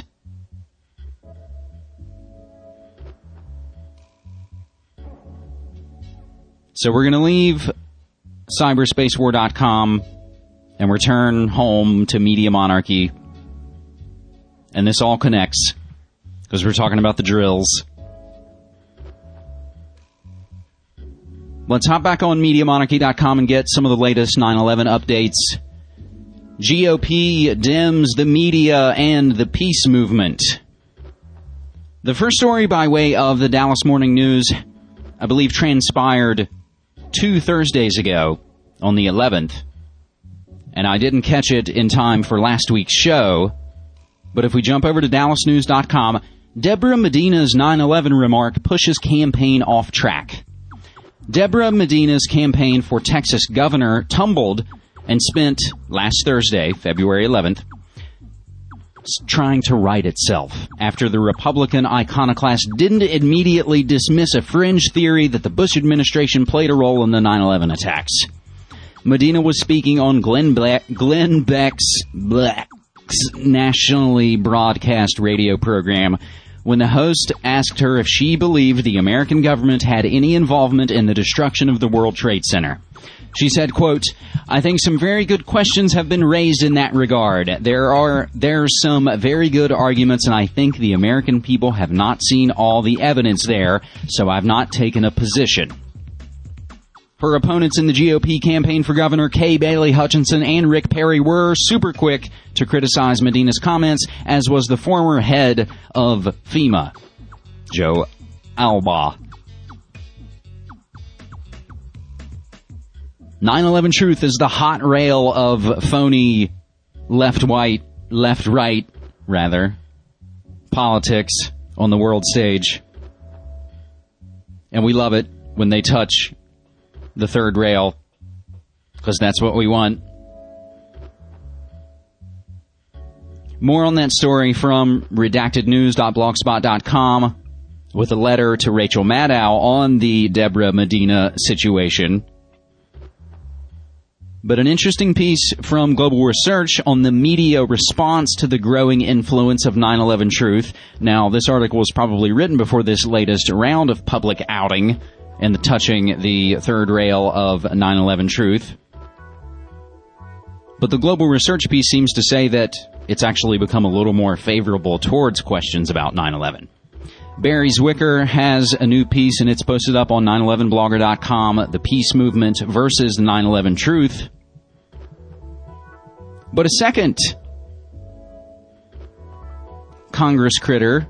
So we're going to leave cyberspacewar.com and return home to Media Monarchy. And this all connects, because we're talking about the drills. Let's hop back on MediaMonarchy.com and get some of the latest 9/11 updates. GOP, Dems, the media, and the peace movement. The first story by way of the Dallas Morning News, I believe, transpired 2 Thursdays ago on the 11th. And I didn't catch it in time for last week's show. But if we jump over to DallasNews.com, Deborah Medina's 9/11 remark pushes campaign off track. Deborah Medina's campaign for Texas governor tumbled and spent last Thursday, February 11th, trying to right itself after the Republican iconoclast didn't immediately dismiss a fringe theory that the Bush administration played a role in the 9/11 attacks. Medina was speaking on Glenn Beck's nationally broadcast radio program when the host asked her if she believed the American government had any involvement in the destruction of the World Trade Center. She said, quote, "I think some very good questions have been raised in that regard. There are some very good arguments, and I think the American people have not seen all the evidence there, so I've not taken a position." Her opponents in the GOP campaign for Governor, Kay Bailey Hutchinson and Rick Perry, were super quick to criticize Medina's comments, as was the former head of FEMA, Joe Alba. 9/11 Truth is the hot rail of phony left-right politics on the world stage. And we love it when they touch the third rail, because that's what we want. More on that story from redactednews.blogspot.com with a letter to Rachel Maddow on the Deborah Medina situation. But an interesting piece from Global Research on the media response to the growing influence of 9/11 Truth. Now, this article was probably written before this latest round of public outing and the touching the third rail of 9/11 Truth. But the Global Research piece seems to say that it's actually become a little more favorable towards questions about 9/11. Barry Zwicker has a new piece, and it's posted up on 911blogger.com, The Peace Movement versus 9/11 Truth. But a second Congress critter,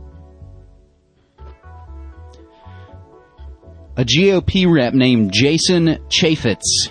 a GOP rep named Jason Chaffetz,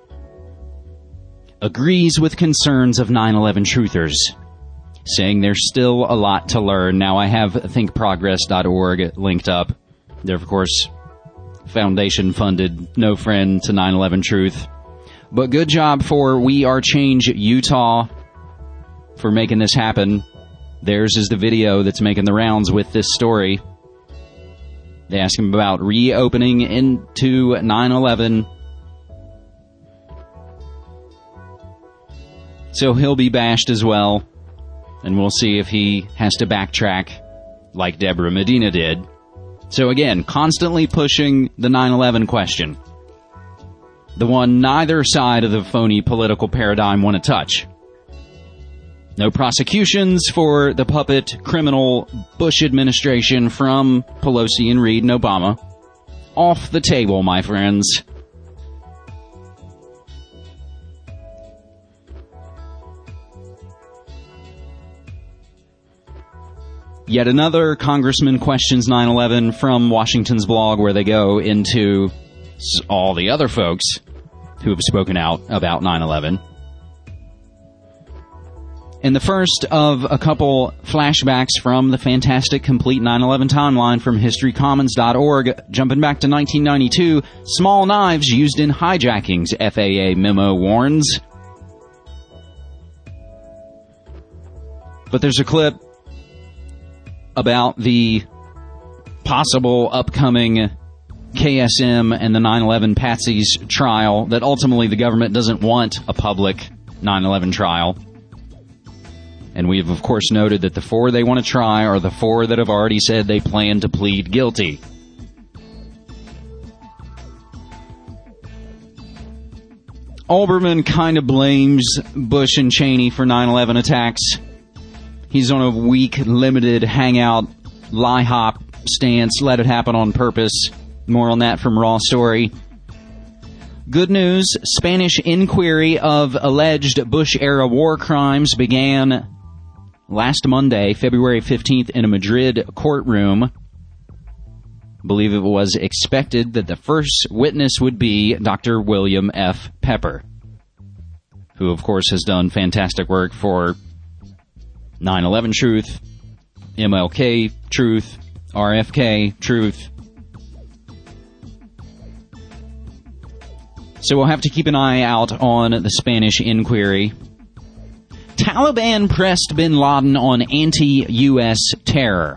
agrees with concerns of 9/11 truthers, saying there's still a lot to learn. Now, I have thinkprogress.org linked up. They're, of course, foundation-funded, no friend to 9/11 Truth. But good job for We Are Change Utah for making this happen. Theirs is the video that's making the rounds with this story. They ask him about reopening into 9/11. So he'll be bashed as well. And we'll see if he has to backtrack like Deborah Medina did. So again, constantly pushing the 9/11 question. The one neither side of the phony political paradigm want to touch. No prosecutions for the puppet criminal Bush administration from Pelosi and Reid and Obama. off the table, my friends. Yet another congressman questions 9/11 from Washington's blog, where they go into all the other folks who have spoken out about 9/11. And the first of a couple flashbacks from the fantastic complete 9/11 timeline from historycommons.org. Jumping back to 1992, small knives used in hijackings, FAA memo warns. But there's a clip about the possible upcoming KSM and the 9/11 Patsies trial that ultimately the government doesn't want a public 9/11 trial. And we have, of course, noted that the four they want to try are the four that have already said they plan to plead guilty. Olbermann kind of blames Bush and Cheney for 9/11 attacks. He's on a weak, limited, hangout, lie-hop stance, let it happen on purpose. More on that from Raw Story. Good news, Spanish inquiry of alleged Bush-era war crimes began last Monday, February 15th, in a Madrid courtroom. I believe it was expected that the first witness would be Dr. William F. Pepper, who, of course, has done fantastic work for 9/11 Truth, MLK Truth, RFK Truth. So we'll have to keep an eye out on the Spanish inquiry. Taliban pressed bin Laden on anti-U.S. terror.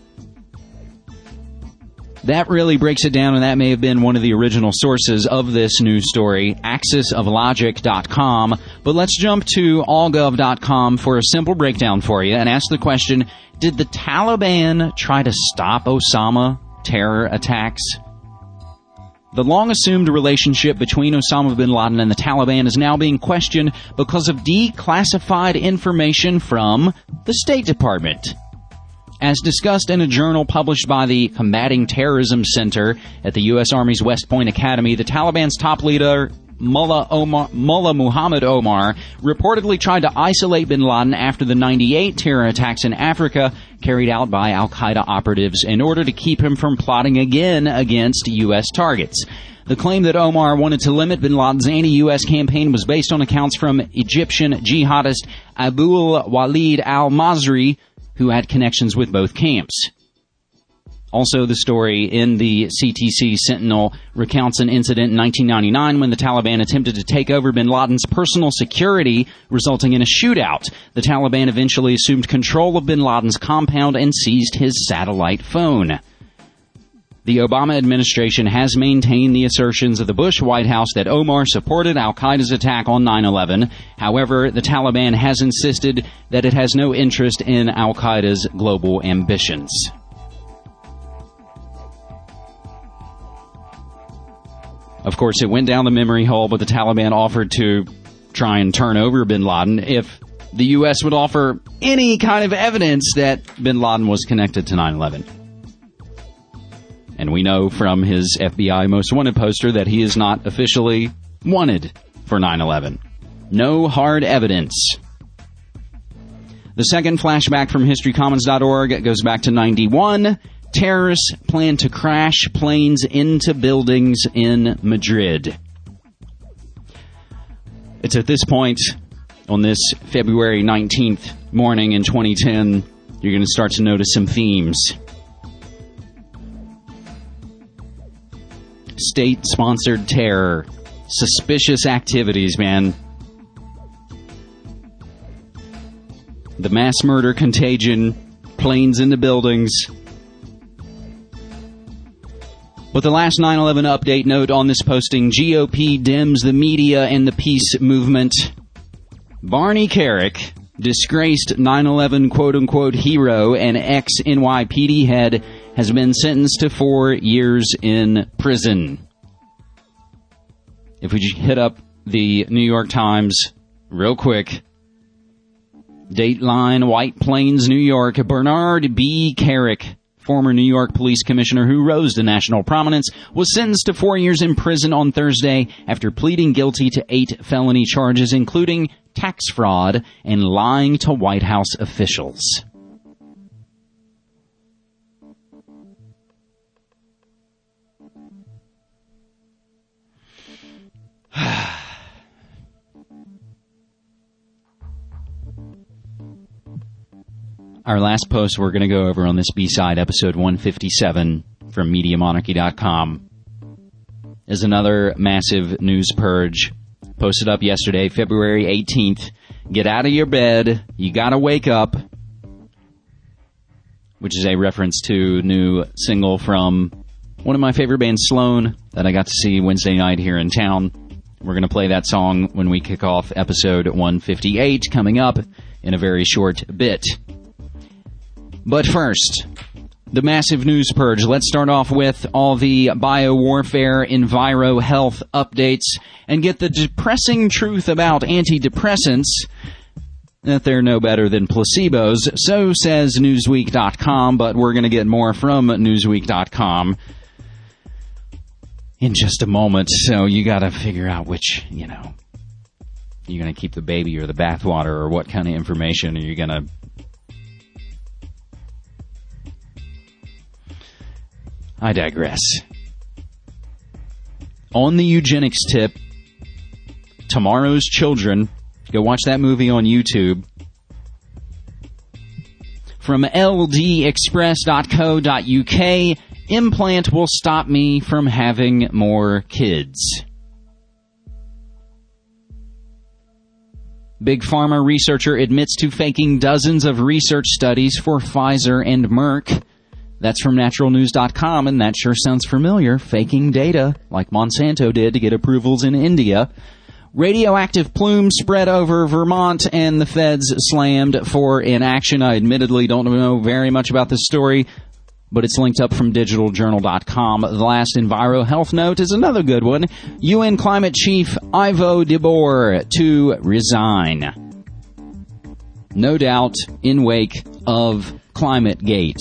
That really breaks it down, and that may have been one of the original sources of this news story, axisoflogic.com. But let's jump to allgov.com for a simple breakdown for you and ask the question, did the Taliban try to stop Osama terror attacks? The long-assumed relationship between Osama bin Laden and the Taliban is now being questioned because of declassified information from the State Department. As discussed in a journal published by the Combating Terrorism Center at the U.S. Army's West Point Academy, the Taliban's top leader, Mullah Muhammad Omar, reportedly tried to isolate bin Laden after the 98 terror attacks in Africa carried out by al-Qaeda operatives in order to keep him from plotting again against U.S. targets. The claim that Omar wanted to limit bin Laden's anti-U.S. campaign was based on accounts from Egyptian jihadist Abul Walid al-Masri, who had connections with both camps. Also, the story in the CTC Sentinel recounts an incident in 1999 when the Taliban attempted to take over bin Laden's personal security, resulting in a shootout. The Taliban eventually assumed control of bin Laden's compound and seized his satellite phone. The Obama administration has maintained the assertions of the Bush White House that Omar supported al-Qaeda's attack on 9/11. However, the Taliban has insisted that it has no interest in al-Qaeda's global ambitions. Of course, it went down the memory hole, but the Taliban offered to try and turn over bin Laden if the U.S. would offer any kind of evidence that bin Laden was connected to 9/11. And we know from his FBI Most Wanted poster that he is not officially wanted for 9/11. No hard evidence. The second flashback from historycommons.org goes back to 91. Terrorists plan to crash planes into buildings in Madrid. It's at this point, on this February 19th morning in 2010, you're going to start to notice some themes. State-sponsored terror. Suspicious activities, man. The mass murder contagion. Planes into buildings. With the last 9/11 update note on this posting, GOP, Dems, the media, and the peace movement. Barney Carrick, disgraced 9/11 quote-unquote hero and ex-NYPD head, has been sentenced to 4 years in prison. If we hit up the New York Times real quick. Dateline, White Plains, New York. Bernard B. Carrick, former New York police commissioner who rose to national prominence, was sentenced to 4 years in prison on Thursday after pleading guilty to 8 felony charges, including tax fraud and lying to White House officials. Our last post we're going to go over on this B-side, episode 157 from MediaMonarchy.com, is another massive news purge posted up yesterday, February 18th. Get out of your bed. You got to wake up, which is a reference to new single from one of my favorite bands, Sloan, that I got to see Wednesday night here in town. We're going to play that song when we kick off episode 158 coming up in a very short bit. But first, the massive news purge. Let's start off with all the biowarfare, enviro health updates, and get the depressing truth about antidepressants, that they're no better than placebos. So says Newsweek.com, but we're going to get more from Newsweek.com in just a moment. So you got to figure out which, you're going to keep the baby or the bathwater, or what kind of information are you going to... I digress. On the eugenics tip, Tomorrow's Children, go watch that movie on YouTube. From ldexpress.co.uk, implant will stop me from having more kids. Big Pharma researcher admits to faking dozens of research studies for Pfizer and Merck. That's from naturalnews.com, and that sure sounds familiar. Faking data, like Monsanto did to get approvals in India. Radioactive plumes spread over Vermont, and the feds slammed for inaction. I admittedly don't know very much about this story, but it's linked up from digitaljournal.com. The last Enviro Health note is another good one. UN Climate Chief Ivo de Boer to resign. No doubt in wake of ClimateGate.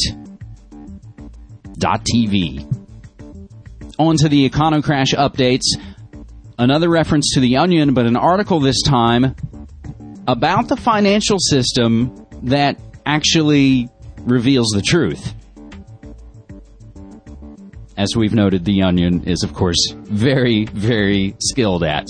.tv. On to the Econocrash updates. Another reference to The Onion, but an article this time about the financial system that actually reveals the truth. As we've noted, The Onion is, of course, very, very skilled at.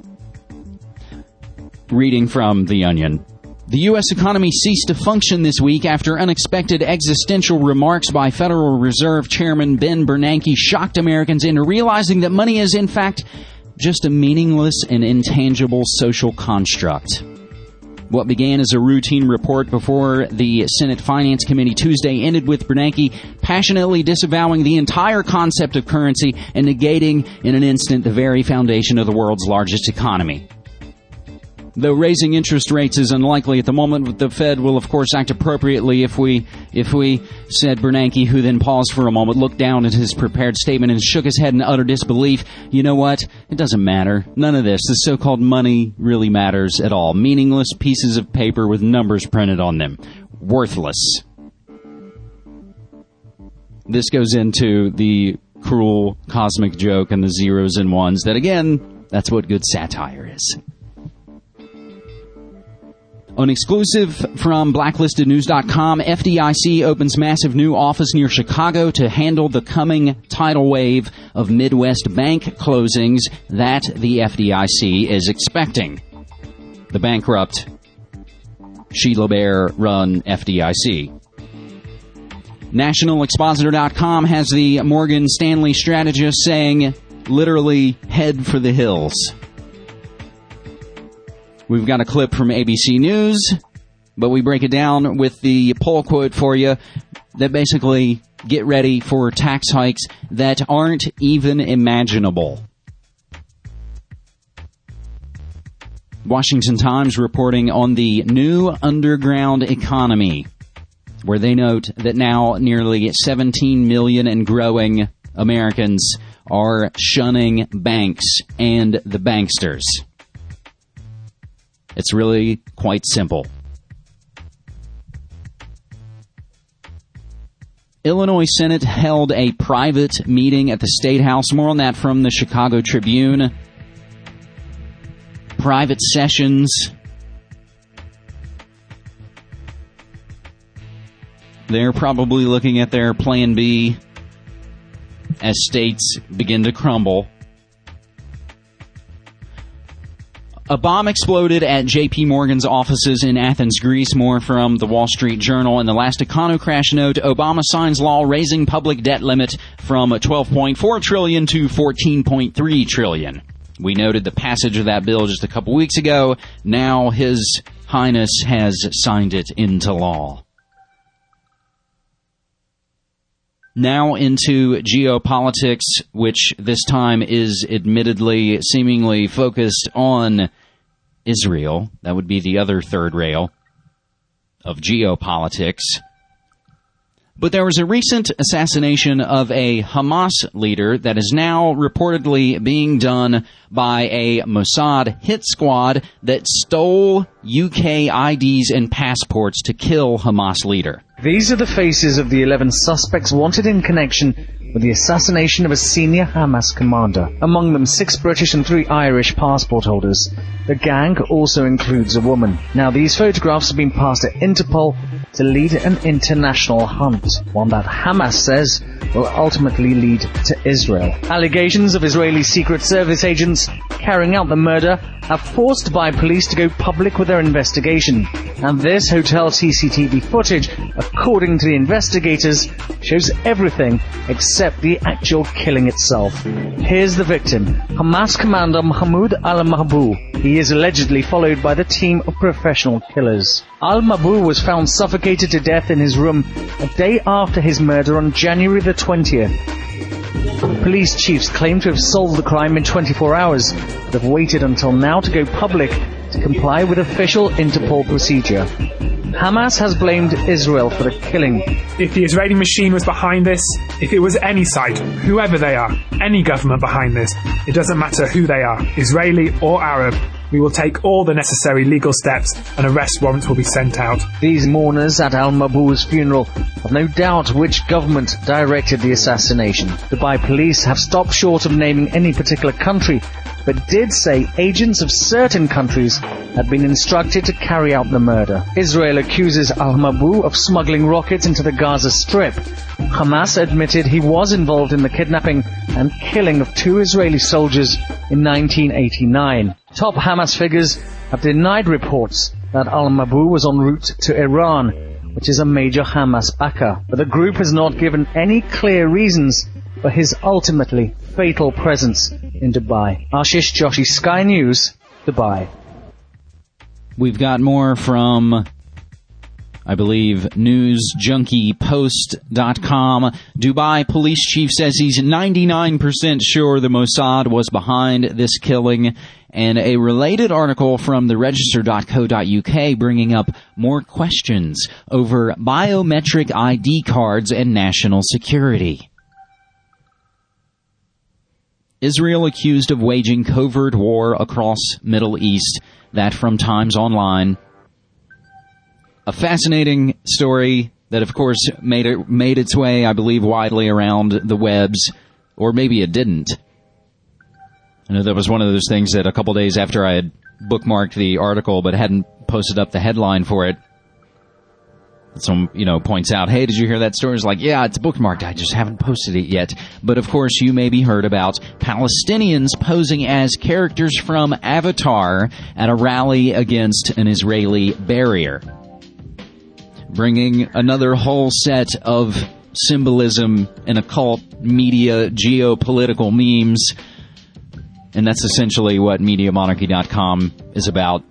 Reading from The Onion. The U.S. economy ceased to function this week after unexpected existential remarks by Federal Reserve Chairman Ben Bernanke shocked Americans into realizing that money is, in fact, just a meaningless and intangible social construct. What began as a routine report before the Senate Finance Committee Tuesday ended with Bernanke passionately disavowing the entire concept of currency and negating in an instant the very foundation of the world's largest economy. Though raising interest rates is unlikely at the moment, the Fed will, of course, act appropriately if we, said Bernanke, who then paused for a moment, looked down at his prepared statement and shook his head in utter disbelief. You know what? It doesn't matter. None of this, the so-called money, really matters at all. Meaningless pieces of paper with numbers printed on them. Worthless. This goes into the cruel cosmic joke and the zeros and ones that, again, that's what good satire is. On exclusive from blacklistednews.com, FDIC opens massive new office near Chicago to handle the coming tidal wave of Midwest bank closings that the FDIC is expecting. The bankrupt Sheila Bair-run FDIC. NationalExpositor.com has the Morgan Stanley strategist saying, literally, head for the hills. We've got a clip from ABC News, but we break it down with the poll quote for you that basically get ready for tax hikes that aren't even imaginable. Washington Times reporting on the new underground economy, where they note that now nearly 17 million and growing Americans are shunning banks and the banksters. It's really quite simple. Illinois Senate held a private meeting at the State House. More on that from the Chicago Tribune. Private sessions. They're probably looking at their Plan B as states begin to crumble. A bomb exploded at J.P. Morgan's offices in Athens, Greece. More from the Wall Street Journal. And the last Econocrash note, Obama signs law raising public debt limit from $12.4 trillion to $14.3 trillion. We noted the passage of that bill just a couple weeks ago. Now His Highness has signed it into law. Now into geopolitics, which this time is admittedly seemingly focused on Israel. That would be the other third rail of geopolitics. But there was a recent assassination of a Hamas leader that is now reportedly being done by a Mossad hit squad that stole UK IDs and passports to kill Hamas leader. These are the faces of the 11 suspects wanted in connection with the assassination of a senior Hamas commander. Among them, 6 British and 3 Irish passport holders. The gang also includes a woman. Now, these photographs have been passed to Interpol to lead an international hunt, one that Hamas says will ultimately lead to Israel. Allegations of Israeli Secret Service agents carrying out the murder are forced by police to go public with their investigation. And this hotel CCTV footage, according to the investigators, shows everything except the actual killing itself. Here's the victim, Hamas commander Mahmoud al-Mahbou. He is allegedly followed by the team of professional killers. Al-Mahbou was found suffocated to death in his room a day after his murder on January the 20th. Police chiefs claim to have solved the crime in 24 hours, but have waited until now to go public to comply with official Interpol procedure. Hamas has blamed Israel for the killing. If the Israeli machine was behind this, if it was any side, whoever they are, any government behind this, it doesn't matter who they are, Israeli or Arab, we will take all the necessary legal steps and arrest warrants will be sent out. These mourners at al-Mahbou's funeral have no doubt which government directed the assassination. Dubai police have stopped short of naming any particular country, but did say agents of certain countries had been instructed to carry out the murder. Israel accuses al-Mahbou of smuggling rockets into the Gaza Strip. Hamas admitted he was involved in the kidnapping and killing of 2 Israeli soldiers in 1989. Top Hamas figures have denied reports that al-Mahbou was en route to Iran, which is a major Hamas backer. But the group has not given any clear reasons for his ultimately fatal presence in Dubai. Ashish Joshi, Sky News, Dubai. We've got more from, I believe, newsjunkiepost.com. Dubai police chief says he's 99% sure the Mossad was behind this killing. And a related article from the register.co.uk bringing up more questions over biometric ID cards and national security. Israel accused of waging covert war across Middle East. That from Times Online. A fascinating story that, of course, made its way, I believe, widely around the webs. Or maybe it didn't. I know that was one of those things that a couple days after I had bookmarked the article but hadn't posted up the headline for it, someone, points out, hey, did you hear that story? It's like, yeah, it's bookmarked. I just haven't posted it yet. But, of course, you maybe heard about Palestinians posing as characters from Avatar at a rally against an Israeli barrier, bringing another whole set of symbolism and occult media geopolitical memes. And that's essentially what MediaMonarchy.com is about.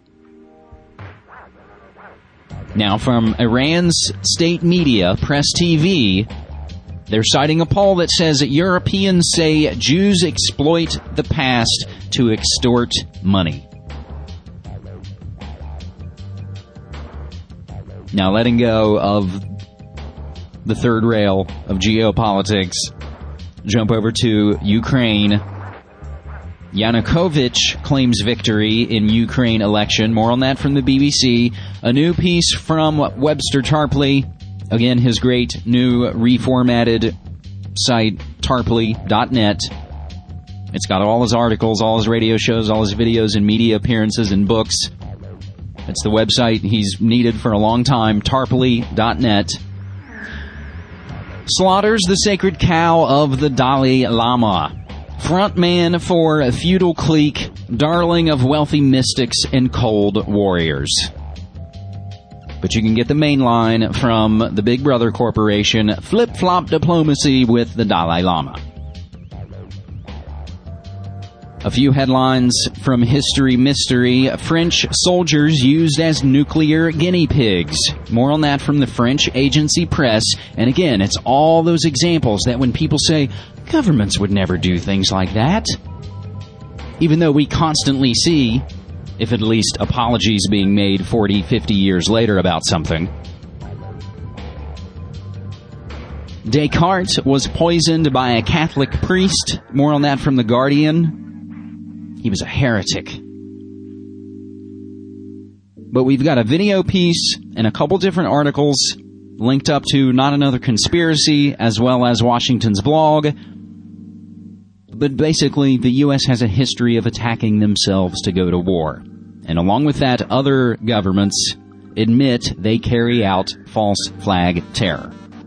Now, from Iran's state media, Press TV, they're citing a poll that says that Europeans say Jews exploit the past to extort money. Now, letting go of the third rail of geopolitics, jump over to Ukraine. Yanukovych claims victory in Ukraine election. More on that from the BBC. A new piece from Webster Tarpley Again, his great new reformatted site, tarpley.net. It's got all his articles, all his radio shows, all his videos and media appearances and books. It's the website he's needed for a long time, tarpley.net. Slaughters the sacred cow of the Dalai Lama. Frontman for a feudal clique, darling of wealthy mystics and cold warriors. But you can get the main line from the Big Brother Corporation, flip-flop diplomacy with the Dalai Lama. A few headlines from History Mystery. French soldiers used as nuclear guinea pigs. More on that from the French agency Press. And again, it's all those examples that when people say, governments would never do things like that. Even though we constantly see, if at least apologies being made 40, 50 years later about something. Descartes was poisoned by a Catholic priest. More on that from The Guardian. He was a heretic. But we've got a video piece and a couple different articles linked up to Not Another Conspiracy, as well as Washington's blog. But basically, the U.S. has a history of attacking themselves to go to war. And along with that, other governments admit they carry out false flag terror.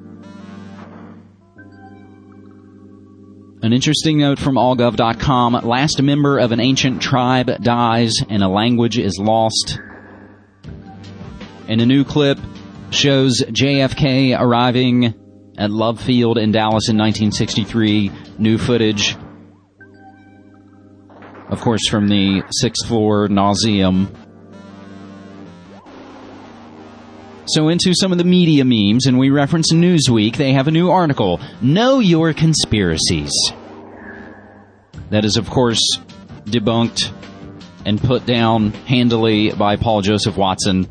An interesting note from allgov.com. Last member of an ancient tribe dies and a language is lost. And a new clip shows JFK arriving at Love Field in Dallas in 1963. New footage, of course, from the 6th floor Nauseam. So into some of the media memes, and we reference Newsweek. They have a new article, Know Your Conspiracies. That is, of course, debunked and put down handily by Paul Joseph Watson.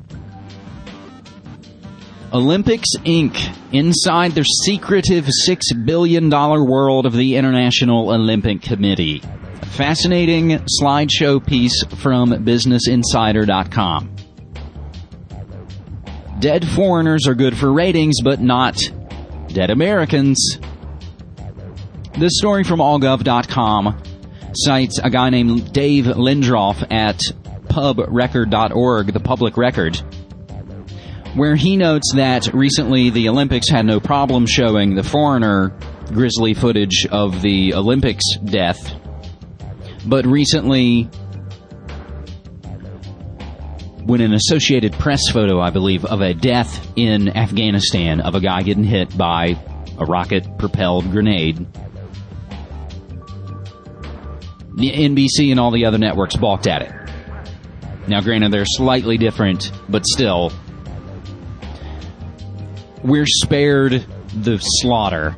Olympics, Inc. Inside the secretive $6 billion world of the International Olympic Committee. A fascinating slideshow piece from BusinessInsider.com. Dead foreigners are good for ratings, but not dead Americans. This story from allgov.com cites a guy named Dave Lindroff at pubrecord.org, the public record, where he notes that recently the Olympics had no problem showing the foreigner grisly footage of the Olympics death. But recently, when an Associated Press photo, I believe, of a death in Afghanistan of a guy getting hit by a rocket-propelled grenade, the NBC and all the other networks balked at it. Now, granted, they're slightly different, but still, we're spared the slaughter.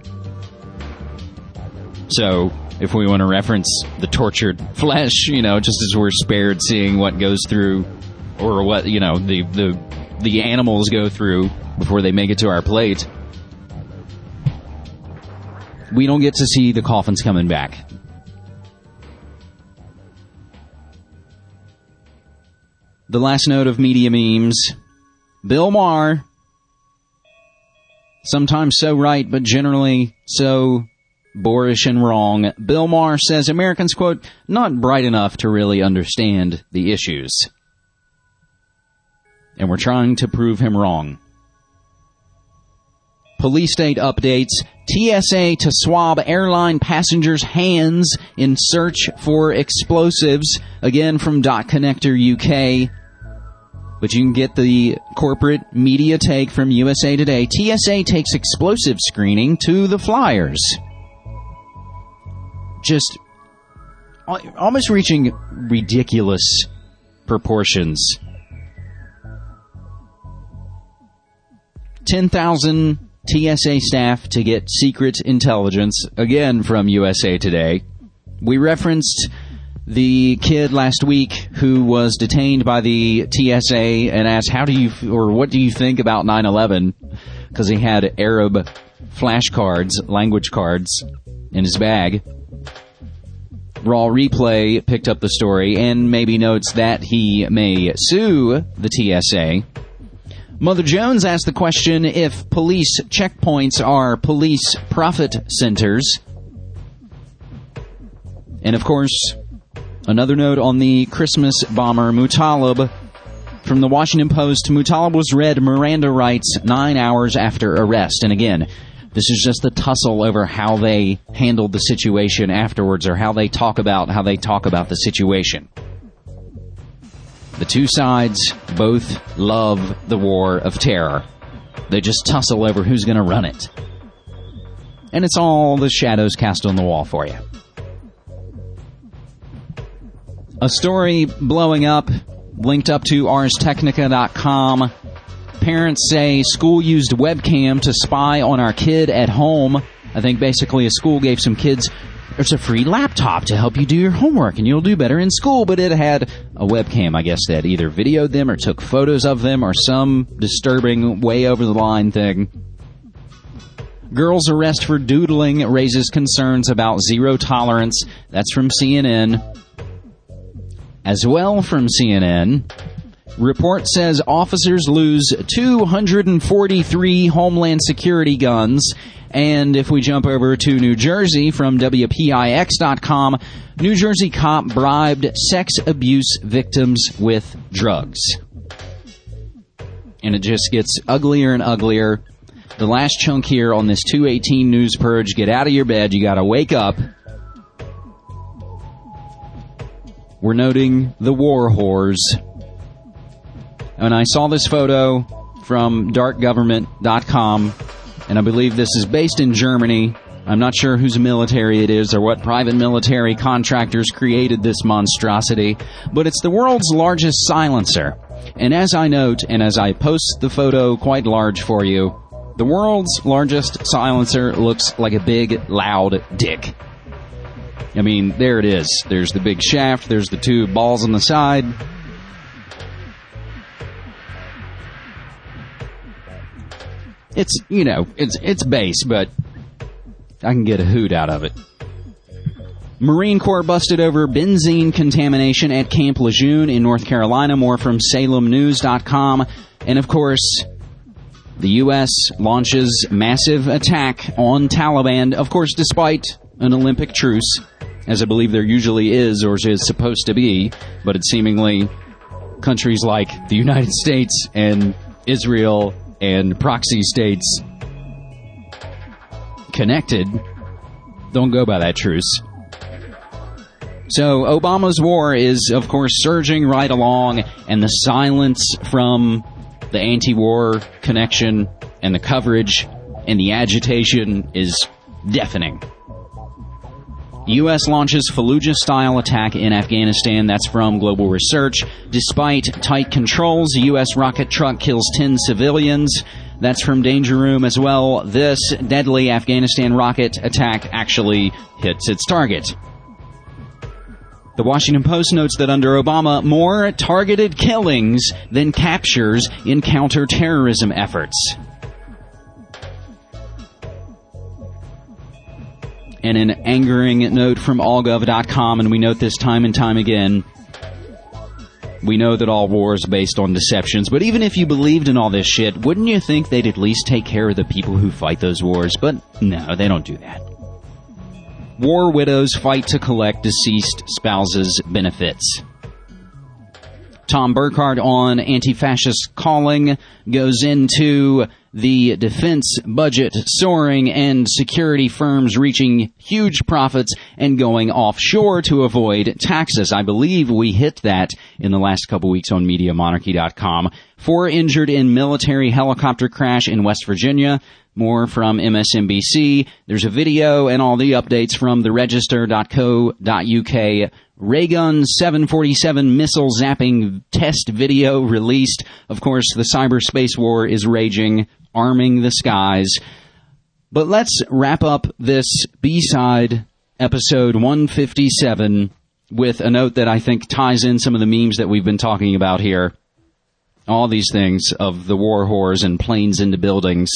So, if we want to reference the tortured flesh, just as we're spared seeing what goes through, or what, the animals go through before they make it to our plate, we don't get to see the coffins coming back. The last note of media memes. Bill Maher, sometimes so right, but generally so boorish and wrong. Bill Maher says Americans, quote, not bright enough to really understand the issues. And we're trying to prove him wrong. Police state updates. TSA to swab airline passengers' hands in search for explosives. Again from .Connector UK. But you can get the corporate media take from USA Today. TSA takes explosive screening to the flyers. Just almost reaching ridiculous proportions. 10,000 TSA staff to get secret intelligence, again from USA Today. We referenced the kid last week who was detained by the TSA and asked, what do you think about 9/11? Because he had Arab flashcards, language cards, in his bag. Raw Replay picked up the story and maybe notes that he may sue the TSA. Mother Jones asked the question if police checkpoints are police profit centers. And of course, another note on the Christmas bomber Muttalib. From the Washington Post, Muttalib was read Miranda rights 9 hours after arrest. And again, this is just a tussle over how they handled the situation afterwards, or how they talk about the situation. The two sides both love the war of terror. They just tussle over who's going to run it. And it's all the shadows cast on the wall for you. A story blowing up, linked up to ArsTechnica.com. Parents say school used webcam to spy on our kid at home. I think basically a school gave some kids, there's a free laptop to help you do your homework and you'll do better in school, but it had a webcam, I guess, that either videoed them or took photos of them or some disturbing way over the line thing. Girl's arrest for doodling raises concerns about zero tolerance. That's from CNN. As well from CNN, report says officers lose 243 Homeland Security guns. And if we jump over to New Jersey from WPIX.com, New Jersey cop bribed sex abuse victims with drugs. And it just gets uglier and uglier. The last chunk here on this 218 News Purge, get out of your bed, you gotta wake up. We're noting the war whores. And I saw this photo from darkgovernment.com, and I believe this is based in Germany. I'm not sure whose military it is or what private military contractors created this monstrosity, but it's the world's largest silencer. And as I note, and as I post the photo quite large for you, the world's largest silencer looks like a big, loud dick. I mean, there it is. There's the big shaft. There's the two balls on the side. It's, it's base, but I can get a hoot out of it. Marine Corps busted over benzene contamination at Camp Lejeune in North Carolina. More from SalemNews.com. And of course, the U.S. launches massive attack on Taliban. Of course, despite an Olympic truce, as I believe there usually is or is supposed to be, but it's seemingly countries like the United States and Israel and proxy states connected don't go by that truce. So Obama's war is, of course, surging right along, and the silence from the anti-war connection and the coverage and the agitation is deafening. U.S. launches Fallujah-style attack in Afghanistan. That's from Global Research. Despite tight controls, U.S. rocket truck kills 10 civilians. That's from Danger Room as well. This deadly Afghanistan rocket attack actually hits its target. The Washington Post notes that under Obama, more targeted killings than captures in counterterrorism efforts. And an angering note from allgov.com, and we note this time and time again. We know that all war is based on deceptions, but even if you believed in all this shit, wouldn't you think they'd at least take care of the people who fight those wars? But no, they don't do that. War widows fight to collect deceased spouses' benefits. Tom Burkhardt on Anti-Fascist Calling goes into the defense budget soaring and security firms reaching huge profits and going offshore to avoid taxes. I believe we hit that in the last couple weeks on MediaMonarchy.com. 4 injured in military helicopter crash in West Virginia. More from MSNBC. There's a video and all the updates from theregister.co.uk. Raygun 747 missile zapping test video released. Of course, the cyberspace war is raging, arming the skies. But let's wrap up this B-side, episode 157, with a note that I think ties in some of the memes that we've been talking about here. All these things of the war whores and planes into buildings.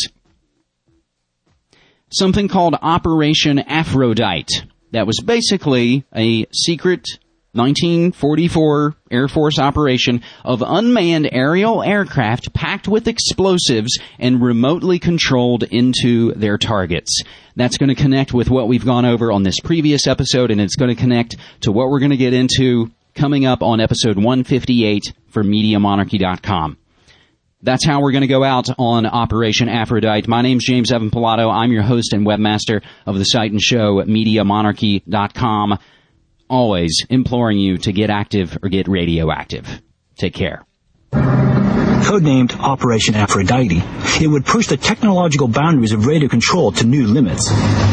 Something called Operation Aphrodite. That was basically a secret 1944 Air Force operation of unmanned aerial aircraft packed with explosives and remotely controlled into their targets. That's going to connect with what we've gone over on this previous episode, and it's going to connect to what we're going to get into coming up on episode 158 for MediaMonarchy.com. That's how we're going to go out on Operation Aphrodite. My name's James Evan Pilato. I'm your host and webmaster of the site and show, MediaMonarchy.com. Always imploring you to get active or get radioactive. Take care. Codenamed Operation Aphrodite, it would push the technological boundaries of radio control to new limits.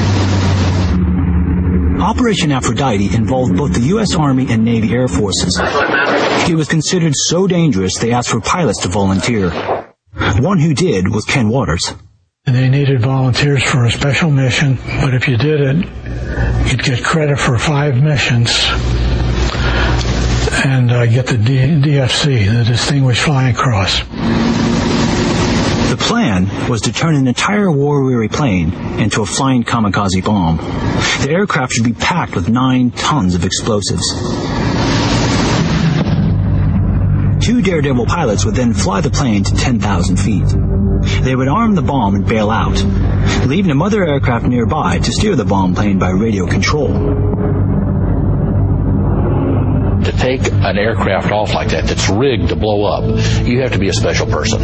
Operation Aphrodite involved both the U.S. Army and Navy Air Forces. It was considered so dangerous they asked for pilots to volunteer. One who did was Ken Waters. They needed volunteers for a special mission, but if you did it, you'd get credit for 5 missions and get the DFC, the Distinguished Flying Cross. The plan was to turn an entire war-weary plane into a flying kamikaze bomb. The aircraft should be packed with 9 tons of explosives. 2 daredevil pilots would then fly the plane to 10,000 feet. They would arm the bomb and bail out, leaving a mother aircraft nearby to steer the bomb plane by radio control. To take an aircraft off like that that's rigged to blow up, you have to be a special person.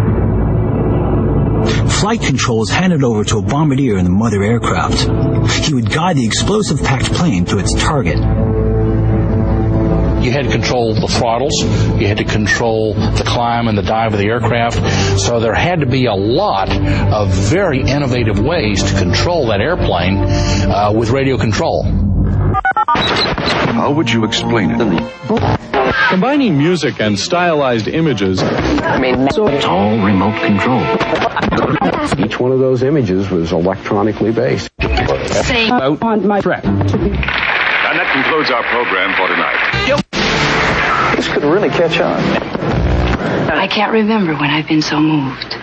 Flight control is handed over to a bombardier in the mother aircraft. He would guide the explosive-packed plane to its target. You had to control the throttles, you had to control the climb and the dive of the aircraft, so there had to be a lot of very innovative ways to control that airplane with radio control. How would you explain it? Combining music and stylized images. It's all remote control. Each one of those images was electronically based. Out on my track. And that concludes our program for tonight. This could really catch on. I can't remember when I've been so moved.